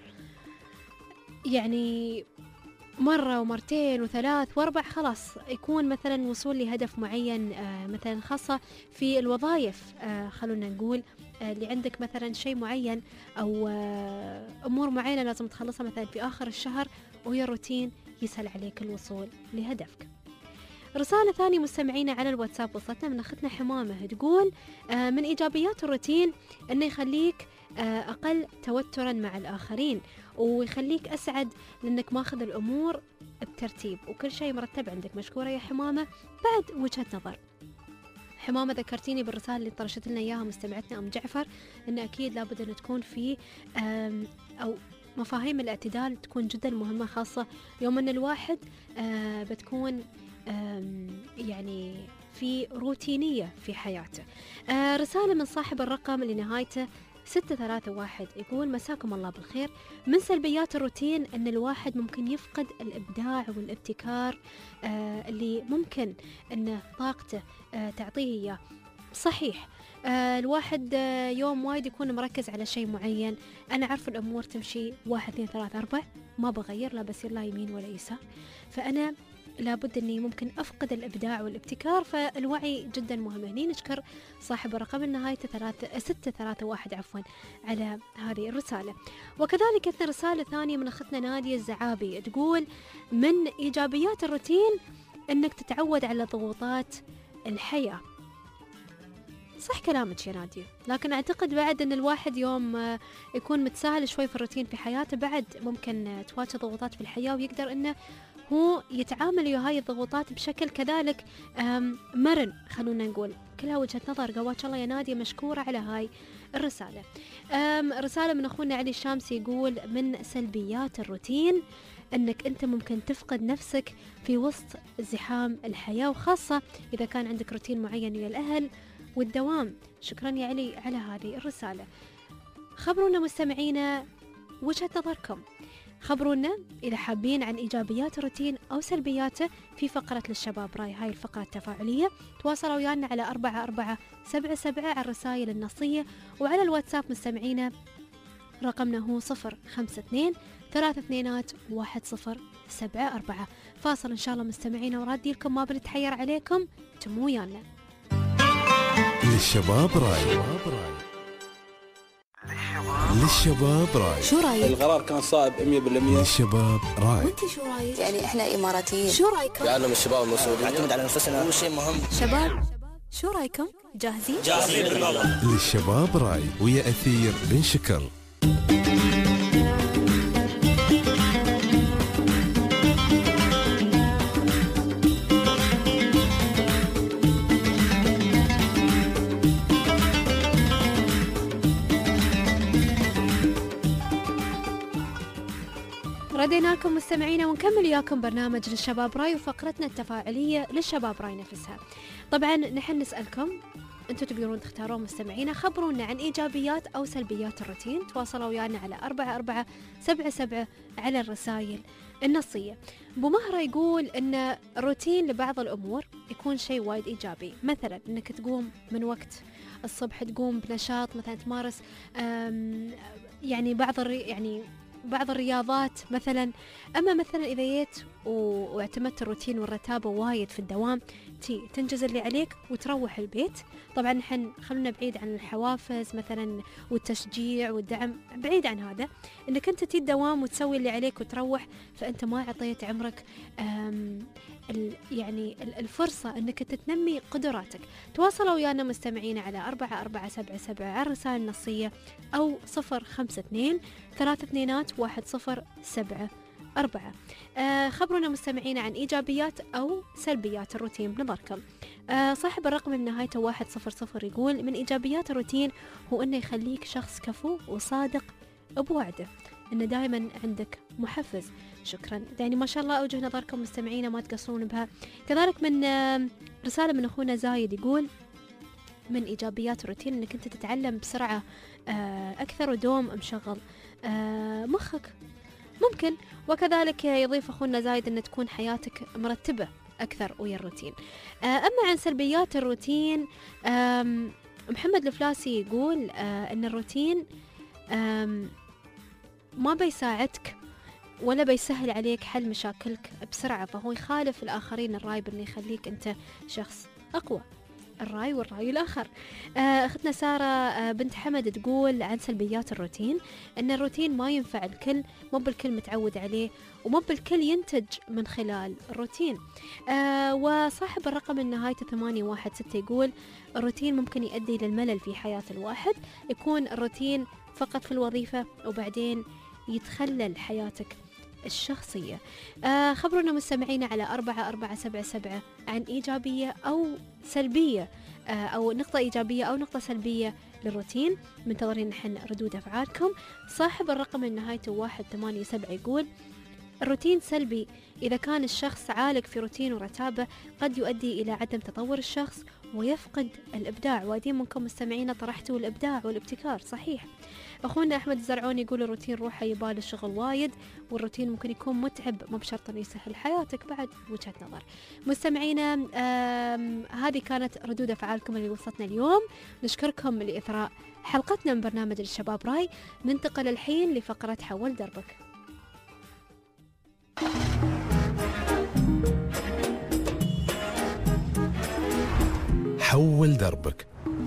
[SPEAKER 6] يعني مرة ومرتين وثلاث واربع، خلاص يكون مثلا وصول لهدف معين، مثلا خاصة في الوظائف، خلونا نقول اللي عندك مثلا شيء معين أو أمور معينة لازم تخلصها مثلا في آخر الشهر، وهي الروتين يسهل عليك الوصول لهدفك. رسالة ثانية مستمعينا على الواتساب وصلتنا من أختنا حمامة، تقول من إيجابيات الروتين أنه يخليك أقل توترا مع الآخرين، ويخليك أسعد لأنك ماخذ الأمور بترتيب وكل شيء مرتب عندك. مشكورة يا حمامة. بعد وجهة نظر حمامة ذكرتيني بالرسالة اللي طرشت لنا إياها مستمعتنا أم جعفر، أن أكيد لابد أن تكون في أو مفاهيم الاعتدال تكون جدا مهمة، خاصة يوم أن الواحد بتكون يعني في روتينية في حياته. رسالة من صاحب الرقم اللي نهايته 631، يقول مساكم الله بالخير. من سلبيات الروتين أن الواحد ممكن يفقد الإبداع والابتكار اللي ممكن أن طاقته تعطيه إياه. صحيح، الواحد يوم وايد يكون مركز على شيء معين، أنا عارف الأمور تمشي 1 2 3 4، ما بغير، لا بصير لا يمين ولا يسار، فأنا لابد أني ممكن أفقد الإبداع والابتكار. فالوعي جدا مهم. هني نشكر صاحب الرقم النهاية 631 عفوا على هذه الرسالة. وكذلك أثنى رسالة ثانية من أختنا نادية الزعابي، تقول من إيجابيات الروتين أنك تتعود على ضغوطات الحياة. صح كلامك يا نادية، لكن أعتقد بعد أن الواحد يوم يكون متساهل شوي في الروتين في حياته، بعد ممكن تواجه ضغوطات في الحياة ويقدر أنه هو يتعامل ويا هاي الضغوطات بشكل كذلك مرن. خلونا نقول كلها وجهة نظر. قواك الله يا نادية، مشكورة على هاي الرسالة. رسالة من أخونا علي الشامسي، يقول من سلبيات الروتين أنك أنت ممكن تفقد نفسك في وسط زحام الحياة، وخاصة إذا كان عندك روتين معين ويا الأهل والدوام. شكرا يا علي على هذه الرسالة. خبرونا مستمعينا وجهة نظركم، خبرونا إذا حابين عن إيجابيات الروتين أو سلبياته في فقرة للشباب راي، هاي الفقرة التفاعلية. تواصلوا ويانا على 4477 على الرسائل النصية، وعلى الواتساب مستمعينا رقمنا هو 052-321-1074. فاصل إن شاء الله مستمعينا، ورادي لكم ما بنتحير عليكم، تمو ويانا.
[SPEAKER 1] للشباب راي، للشباب راي.
[SPEAKER 2] شو رايك؟
[SPEAKER 3] القرار كان صائب 100%.
[SPEAKER 1] للشباب راي.
[SPEAKER 2] وانت شو رايك؟
[SPEAKER 5] يعني احنا اماراتيين،
[SPEAKER 2] شو رايكم؟
[SPEAKER 3] يعلم الشباب المسؤولين،
[SPEAKER 5] نعتمد على نفسنا، هو شيء مهم.
[SPEAKER 2] شباب شو رايكم؟ جاهزين؟
[SPEAKER 1] للشباب راي ويا أثير بن شكر.
[SPEAKER 6] ردينا رجعنا لكم مستمعينا ونكمل وياكم برنامج للشباب راي وفقرتنا التفاعلية للشباب راي نفسها. طبعا نحن نسألكم، انتم تقدرون تختارون مستمعينا، خبرونا عن ايجابيات او سلبيات الروتين. تواصلوا ويانا على 4477 على الرسائل النصية. ابو مهرة يقول ان الروتين لبعض الامور يكون شيء وايد ايجابي، مثلا انك تقوم من وقت الصبح، تقوم بنشاط، مثلا تمارس يعني بعض الرياضات مثلا. أما مثلا إذا جيت واعتمدت الروتين والرتابة وايد في الدوام، تنجز اللي عليك وتروح البيت. طبعا نحن خلونا بعيد عن الحوافز مثلا والتشجيع والدعم، بعيد عن هذا. إنك أنت تي الدوام وتسوي اللي عليك وتروح، فأنت ما عطيت عمرك يعني الفرصة أنك تنمي قدراتك. تواصلوا ويانا مستمعين على 4477 على الرسائل النصية أو 052 322107. خبرونا مستمعين عن إيجابيات أو سلبيات الروتين بنظركم. صاحب الرقم من نهايته 100 يقول من إيجابيات الروتين هو أنه يخليك شخص كفو وصادق بوعده، أنه دائما عندك محفز. شكرا، يعني ما شاء الله أوجه نظركم مستمعين ما تقصرون بها. كذلك من رسالة من أخونا زايد يقول من إيجابيات الروتين أنك أنت تتعلم بسرعة أكثر ودوم مشغل مخك ممكن. وكذلك يضيف أخونا زايد أن تكون حياتك مرتبة أكثر ويا الروتين. أما عن سلبيات الروتين، محمد الفلاسي يقول أن الروتين ما بيساعدك ولا بيسهل عليك حل مشاكلك بسرعة، فهو يخالف الآخرين الرأي بأنه يخليك أنت شخص أقوى. الرأي والرأي الآخر. أختنا سارة بنت حمد تقول عن سلبيات الروتين أن الروتين ما ينفع الكل، مو بالكل متعود عليه ومو بالكل ينتج من خلال الروتين. وصاحب الرقم من نهايته 816 يقول الروتين ممكن يؤدي للملل في حياة الواحد، يكون الروتين فقط في الوظيفة وبعدين يتخلل حياتك الشخصية. خبرونا مستمعين على 4477 عن إيجابية أو سلبية، أو نقطة إيجابية أو نقطة سلبية للروتين. منتظرين نحن ردود أفعالكم. صاحب الرقم من نهايته 187 يقول الروتين سلبي إذا كان الشخص عالق في روتين ورتابة، قد يؤدي إلى عدم تطور الشخص ويفقد الإبداع. وادين منكم مستمعين طرحتوا الإبداع والابتكار، صحيح. أخونا أحمد الزرعوني يقول الروتين روحه يبال الشغل وايد، والروتين ممكن يكون متعب، مو بشرط أن يسهل حياتك، بعد وجهة نظر. مستمعينا هذه كانت ردود أفعالكم اللي وصلتنا اليوم. نشكركم لإثراء حلقتنا من برنامج الشباب راي. ننتقل الحين لفقرة حول دربك.
[SPEAKER 1] حول دربك.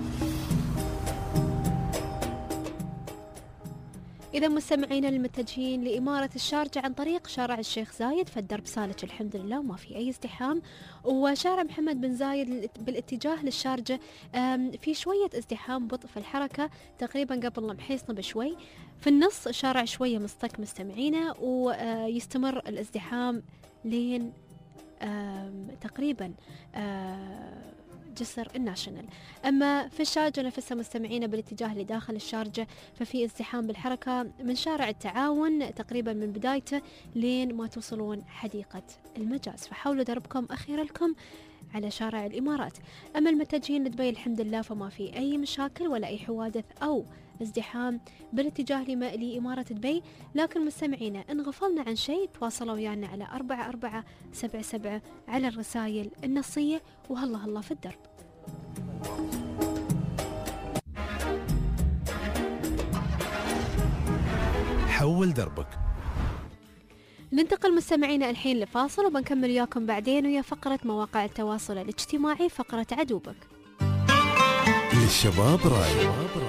[SPEAKER 6] إذا مستمعين المتجهين لإمارة الشارجة عن طريق شارع الشيخ زايد، فالدرب سالك الحمد لله وما في أي ازدحام. وشارع محمد بن زايد بالاتجاه للشارجة في شوية ازدحام، بطء في الحركة تقريبا قبل لمحيصنا بشوي. في النص شارع شوية مصطك مستمعينا، ويستمر الازدحام لين تقريبا جسر الناشونال. أما في الشارجة نفسها مستمعين بالاتجاه لداخل الشارجة ففي ازدحام بالحركة من شارع التعاون تقريبا من بدايته لين ما توصلون حديقة المجاز، فحاولوا دربكم أخيرا لكم على شارع الإمارات. أما المتجهين لدبي الحمد لله فما في أي مشاكل ولا أي حوادث أو ازدحام بالاتجاه لإمارة دبي. لكن مستمعينا إن غفلنا عن شيء تواصلوا ويانا على 4477 على الرسائل النصية. وهلا في الدرب.
[SPEAKER 1] حول دربك.
[SPEAKER 6] ننتقل مستمعينا الحين لفاصل وبنكمل وياكم بعدين ويا فقرة مواقع التواصل الاجتماعي، فقرة عدوبك.
[SPEAKER 1] للشباب راي.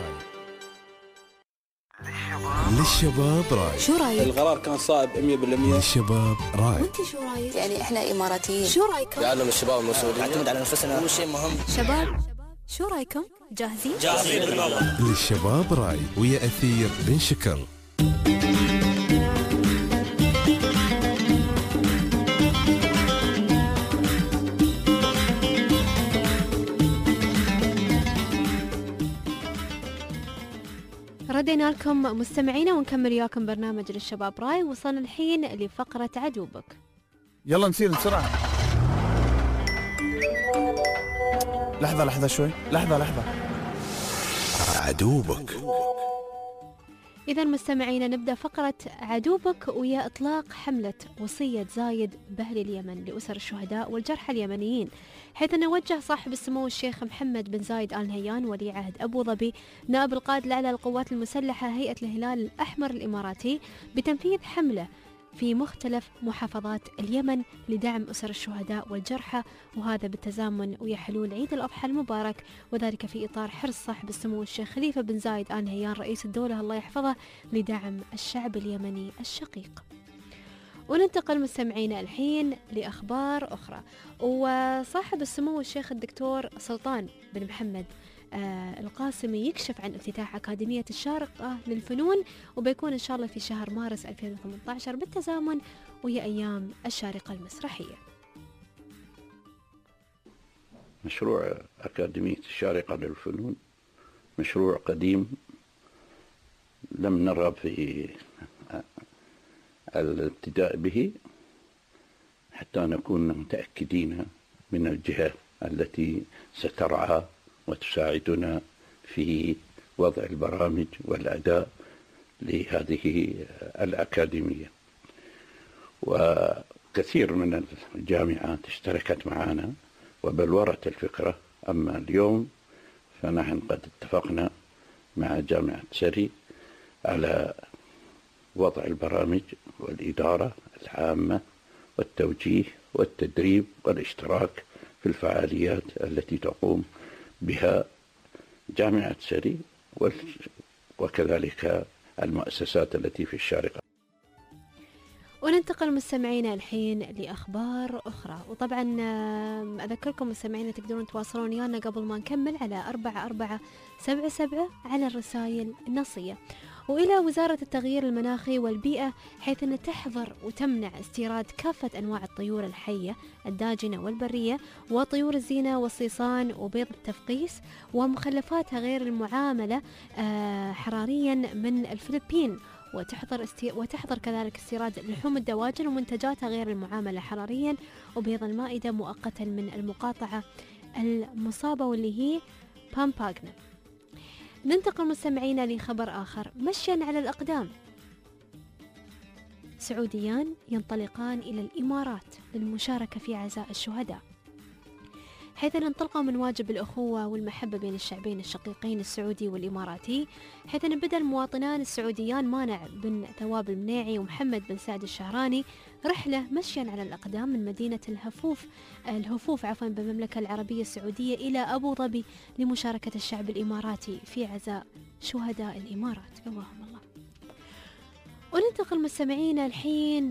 [SPEAKER 1] للشباب راي.
[SPEAKER 2] شو رايك؟
[SPEAKER 3] القرار كان صائب 100%.
[SPEAKER 1] للشباب راي.
[SPEAKER 2] وانت شو رايك؟
[SPEAKER 5] يعني احنا اماراتيين،
[SPEAKER 2] شو رايكم؟
[SPEAKER 3] يعلم الشباب المسؤولين.
[SPEAKER 5] نعتمد على نفسنا، هو شيء مهم.
[SPEAKER 2] شباب شو رايكم؟ جاهزين؟
[SPEAKER 1] للشباب راي ويا أثير بن شكر.
[SPEAKER 6] رجعنا لكم مستمعينا ونكمل وياكم برنامج للشباب راي. وصلنا الحين لفقرة عدوبك.
[SPEAKER 8] يلا نسير بسرعة. لحظة شوي، لحظة.
[SPEAKER 1] عدوبك.
[SPEAKER 6] إذا مستمعينا نبدأ فقرة عدوبك ويا إطلاق حملة وصية زايد بأهل اليمن لأسر الشهداء والجرحى اليمنيين، حيث نوجه صاحب السمو الشيخ محمد بن زايد آل نهيان ولي عهد أبو ظبي نائب القائد الأعلى للقوات المسلحة هيئة الهلال الأحمر الإماراتي بتنفيذ حملة في مختلف محافظات اليمن لدعم أسر الشهداء والجرحى، وهذا بالتزامن ويا حلول عيد الأضحى المبارك، وذلك في إطار حرص صاحب السمو الشيخ خليفة بن زايد آل نهيان رئيس الدولة الله يحفظه لدعم الشعب اليمني الشقيق. وننتقل مستمعينا الحين لأخبار أخرى. وصاحب السمو الشيخ الدكتور سلطان بن محمد القاسمي يكشف عن افتتاح أكاديمية الشارقة للفنون، وبيكون إن شاء الله في شهر مارس 2018 بالتزامن وهي أيام الشارقة المسرحية.
[SPEAKER 9] مشروع أكاديمية الشارقة للفنون مشروع قديم لم نرغب في الابتداء به حتى نكون متأكدين من الجهة التي سترعى وتساعدنا في وضع البرامج والأداء لهذه الأكاديمية. وكثير من الجامعات اشتركت معنا وبلورت الفكرة، أما اليوم فنحن قد اتفقنا مع جامعة سري على وضع البرامج والإدارة العامة والتوجيه والتدريب والاشتراك في الفعاليات التي تقوم بها جامعة سري وكذلك المؤسسات التي في الشارقة.
[SPEAKER 6] وننتقل مستمعينا الحين لأخبار أخرى. وطبعا أذكركم مستمعينا تقدرون تواصلون ويانا قبل ما نكمل على 4477 على الرسائل النصية. وإلى وزارة التغيير المناخي والبيئة، حيث أن تحظر وتمنع استيراد كافة أنواع الطيور الحية الداجنة والبرية وطيور الزينة والصيصان وبيض التفقيس ومخلفاتها غير المعاملة حراريا من الفلبين، وتحظر كذلك استيراد لحوم الدواجن ومنتجاتها غير المعاملة حراريا وبيض المائدة مؤقتا من المقاطعة المصابة واللي هي بامباغنا. ننتقل مستمعينا لخبر آخر. مشيا على الأقدام، سعوديان ينطلقان إلى الإمارات للمشاركة في عزاء الشهداء، حيث انطلقوا من واجب الأخوة والمحبة بين الشعبين الشقيقين السعودي والإماراتي، حيث بدأ المواطنان السعوديان مانع بن ثواب المنيعي ومحمد بن سعد الشهراني رحلة مشيا على الأقدام من مدينة الهفوف بالمملكة العربية السعودية إلى أبو ظبي لمشاركة الشعب الإماراتي في عزاء شهداء الإمارات قواهم الله. وننتقل مستمعينا الحين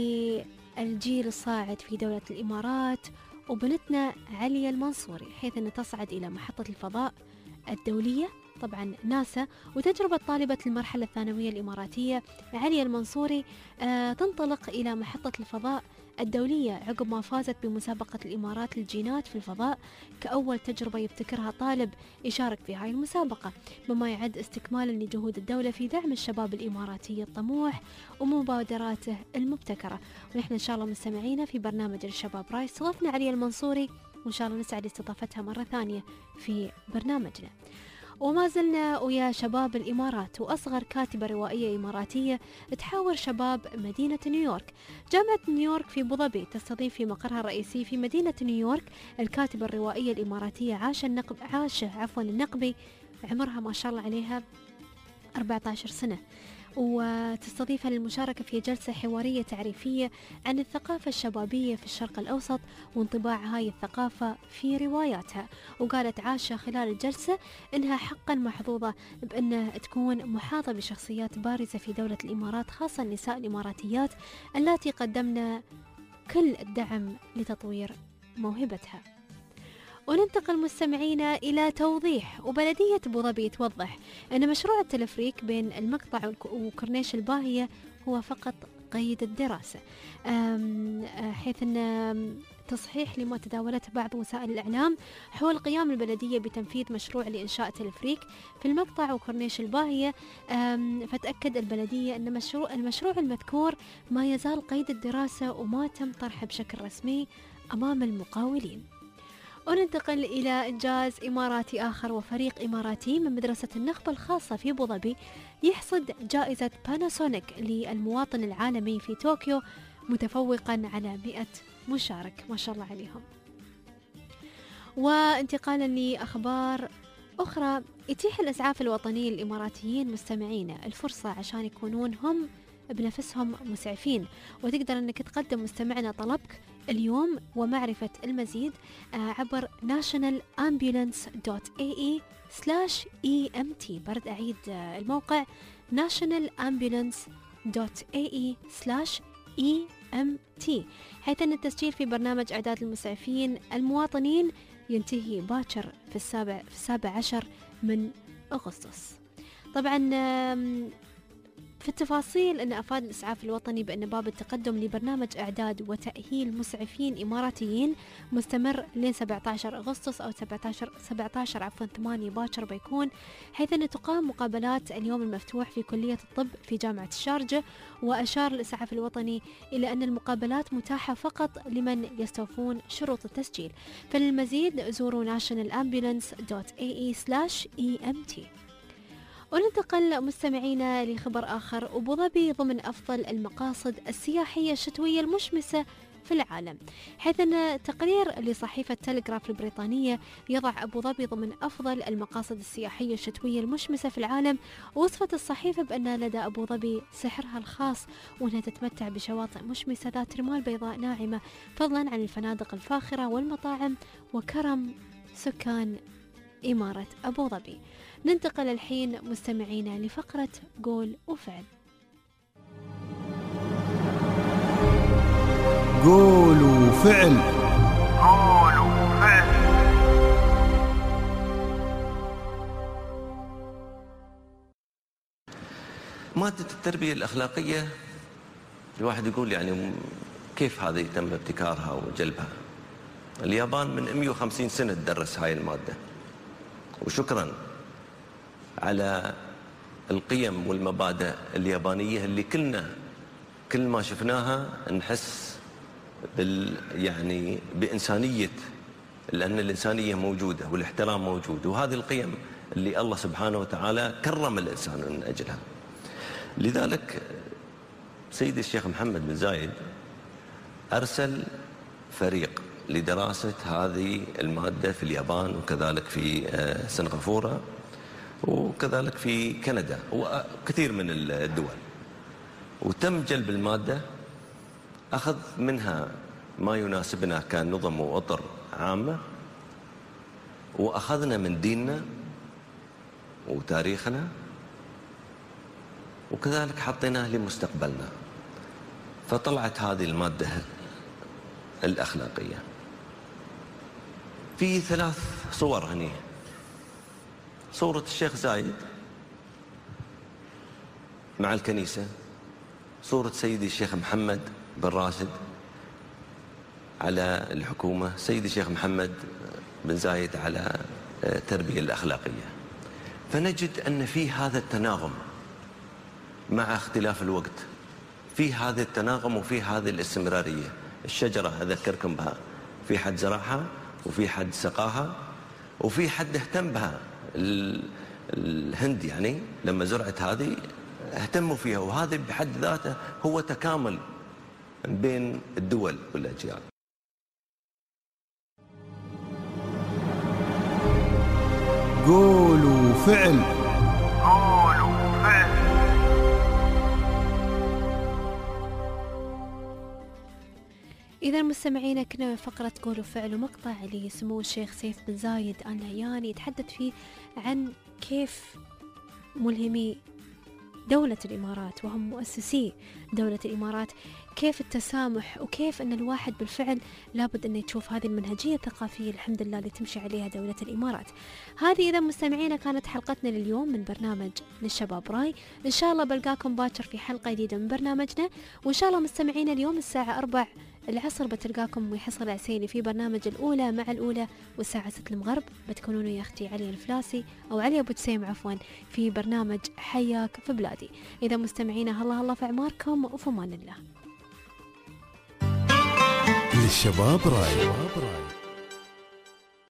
[SPEAKER 6] للجيل الصاعد في دولة الإمارات وبنتنا عليا المنصوري، حيث أن تصعد إلى محطة الفضاء الدولية طبعا ناسا، وتجربة طالبة المرحلة الثانوية الإماراتية عليا المنصوري تنطلق إلى محطة الفضاء الدولية عقب ما فازت بمسابقة الإمارات للجينات في الفضاء كأول تجربة يبتكرها طالب يشارك في هاي المسابقة، بما يعد استكمالا لجهود الدولة في دعم الشباب الإماراتي الطموح ومبادراته المبتكرة. ونحن إن شاء الله مستمعينا في برنامج الشباب راي استضفنا عليا المنصوري، وإن شاء الله نسعد استضافتها مرة ثانية في برنامجنا. وما زلنا ويا شباب الإمارات، وأصغر كاتبة روائية إماراتية تحاور شباب مدينة نيويورك. جامعة نيويورك في أبو ظبي تستضيف في مقرها الرئيسي في مدينة نيويورك الكاتبة الروائية الإماراتية عاشة النقبي، عمرها ما شاء الله عليها 14 سنة، وتستضيفها للمشاركة في جلسة حوارية تعريفية عن الثقافة الشبابية في الشرق الأوسط وانطباع هاي الثقافة في رواياتها. وقالت عاشة خلال الجلسة إنها حقا محظوظة بأنها تكون محاطة بشخصيات بارزة في دولة الإمارات، خاصة النساء الإماراتيات التي قدمنا كل الدعم لتطوير موهبتها. وننتقل مستمعينا إلى توضيح. وبلدية أبو ظبي توضح أن مشروع التلفريك بين المقطع وكورنيش الباهية هو فقط قيد الدراسة، حيث أن تصحيح لما تداولته بعض وسائل الإعلام حول قيام البلدية بتنفيذ مشروع لإنشاء تلفريك في المقطع وكورنيش الباهية. فتأكد البلدية أن المشروع المذكور ما يزال قيد الدراسة وما تم طرحه بشكل رسمي أمام المقاولين. وننتقل إلى إنجاز إماراتي آخر، وفريق إماراتي من مدرسة النخبة الخاصة في أبو ظبي يحصد جائزة باناسونيك للمواطن العالمي في طوكيو متفوقا على 100 مشارك. ما شاء الله عليهم. وانتقالا لأخبار أخرى، يتيح الإسعاف الوطني للإماراتيين مستمعين الفرصة عشان يكونون هم بنفسهم مسعفين، وتقدر أنك تقدم مستمعنا طلبك اليوم ومعرفة المزيد عبر nationalambulance.ae/EMT. برد أعيد الموقع nationalambulance.ae/EMT، حيث أن التسجيل في برنامج إعداد المسعفين المواطنين ينتهي باكر في 17 من أغسطس. طبعا في التفاصيل أن أفاد الإسعاف الوطني بأن باب التقدم لبرنامج إعداد وتأهيل مسعفين إماراتيين مستمر لين 17 أغسطس أو 8 باكر بيكون، حيث أن تقام مقابلات اليوم المفتوح في كلية الطب في جامعة الشارجة. وأشار الإسعاف الوطني إلى أن المقابلات متاحة فقط لمن يستوفون شروط التسجيل. فللمزيد زوروا nationalambulance.ae/EMT. وننتقل مستمعينا لخبر آخر. أبو ظبي ضمن أفضل المقاصد السياحية الشتوية المشمسة في العالم، حيث أن تقرير لصحيفة تلغراف البريطانية يضع أبو ظبي ضمن أفضل المقاصد السياحية الشتوية المشمسة في العالم. ووصفت الصحيفة بأن لدى أبو ظبي سحرها الخاص، وأنها تتمتع بشواطئ مشمسة ذات رمال بيضاء ناعمة، فضلا عن الفنادق الفاخرة والمطاعم وكرم سكان إمارة أبو ظبي. ننتقل الحين مستمعينا لفقرة قول وفعل.
[SPEAKER 8] قول وفعل.
[SPEAKER 10] مادة التربية الأخلاقية، الواحد يقول يعني كيف هذا يتم ابتكارها وجلبها؟ اليابان من 150 سنة تدرس هاي المادة، وشكرا على القيم والمبادئ اليابانية اللي كل ما شفناها نحس يعني بإنسانية، لأن الإنسانية موجودة والاحترام موجود، وهذه القيم اللي الله سبحانه وتعالى كرم الإنسان من أجلها. لذلك سيدي الشيخ محمد بن زايد أرسل فريق لدراسة هذه المادة في اليابان، وكذلك في سنغافورة، وكذلك في كندا وكثير من الدول، وتم جلب المادة، أخذ منها ما يناسبنا كنظم وأطر عامة، وأخذنا من ديننا وتاريخنا، وكذلك حطيناه لمستقبلنا. فطلعت هذه المادة الأخلاقية في 3 صور هني. صورة الشيخ زايد مع الكنيسة، صورة سيدي الشيخ محمد بن راشد على الحكومة، سيدي الشيخ محمد بن زايد على التربية الأخلاقية. فنجد أن في هذا التناغم مع اختلاف الوقت، في هذا التناغم وفي هذه الاستمرارية. الشجرة أذكركم بها، في حد زرعها وفي حد سقاها وفي حد اهتم بها. الهند يعني لما زرعت هذه اهتموا فيها، وهذا بحد ذاته هو تكامل بين الدول والأجيال.
[SPEAKER 8] قول وفعل.
[SPEAKER 6] إذا مستمعينا كنا فقرة قول وفعل، ومقطع لسمو الشيخ سيف بن زايد آل نهيان يتحدث فيه عن كيف ملهمي دولة الإمارات وهم مؤسسي دولة الإمارات، كيف التسامح وكيف أن الواحد بالفعل لابد أن يشوف هذه المنهجية الثقافية الحمد لله اللي تمشي عليها دولة الإمارات. هذه إذا مستمعينا كانت حلقتنا لليوم من برنامج للشباب راي. إن شاء الله بلقاكم باكر في حلقة جديدة من برنامجنا، وإن شاء الله مستمعينا اليوم الساعة 4 العصر بتلقاكم ويحصل العسيني في برنامج الأولى مع الأولى، والساعة 6 المغرب بتكونون يا أختي علي الفلاسي أو علي أبو تسيم عفوا في برنامج حياك في بلادي. إذا مستمعينا الله في أعماركم وفي أمان الله.
[SPEAKER 1] للشباب راي.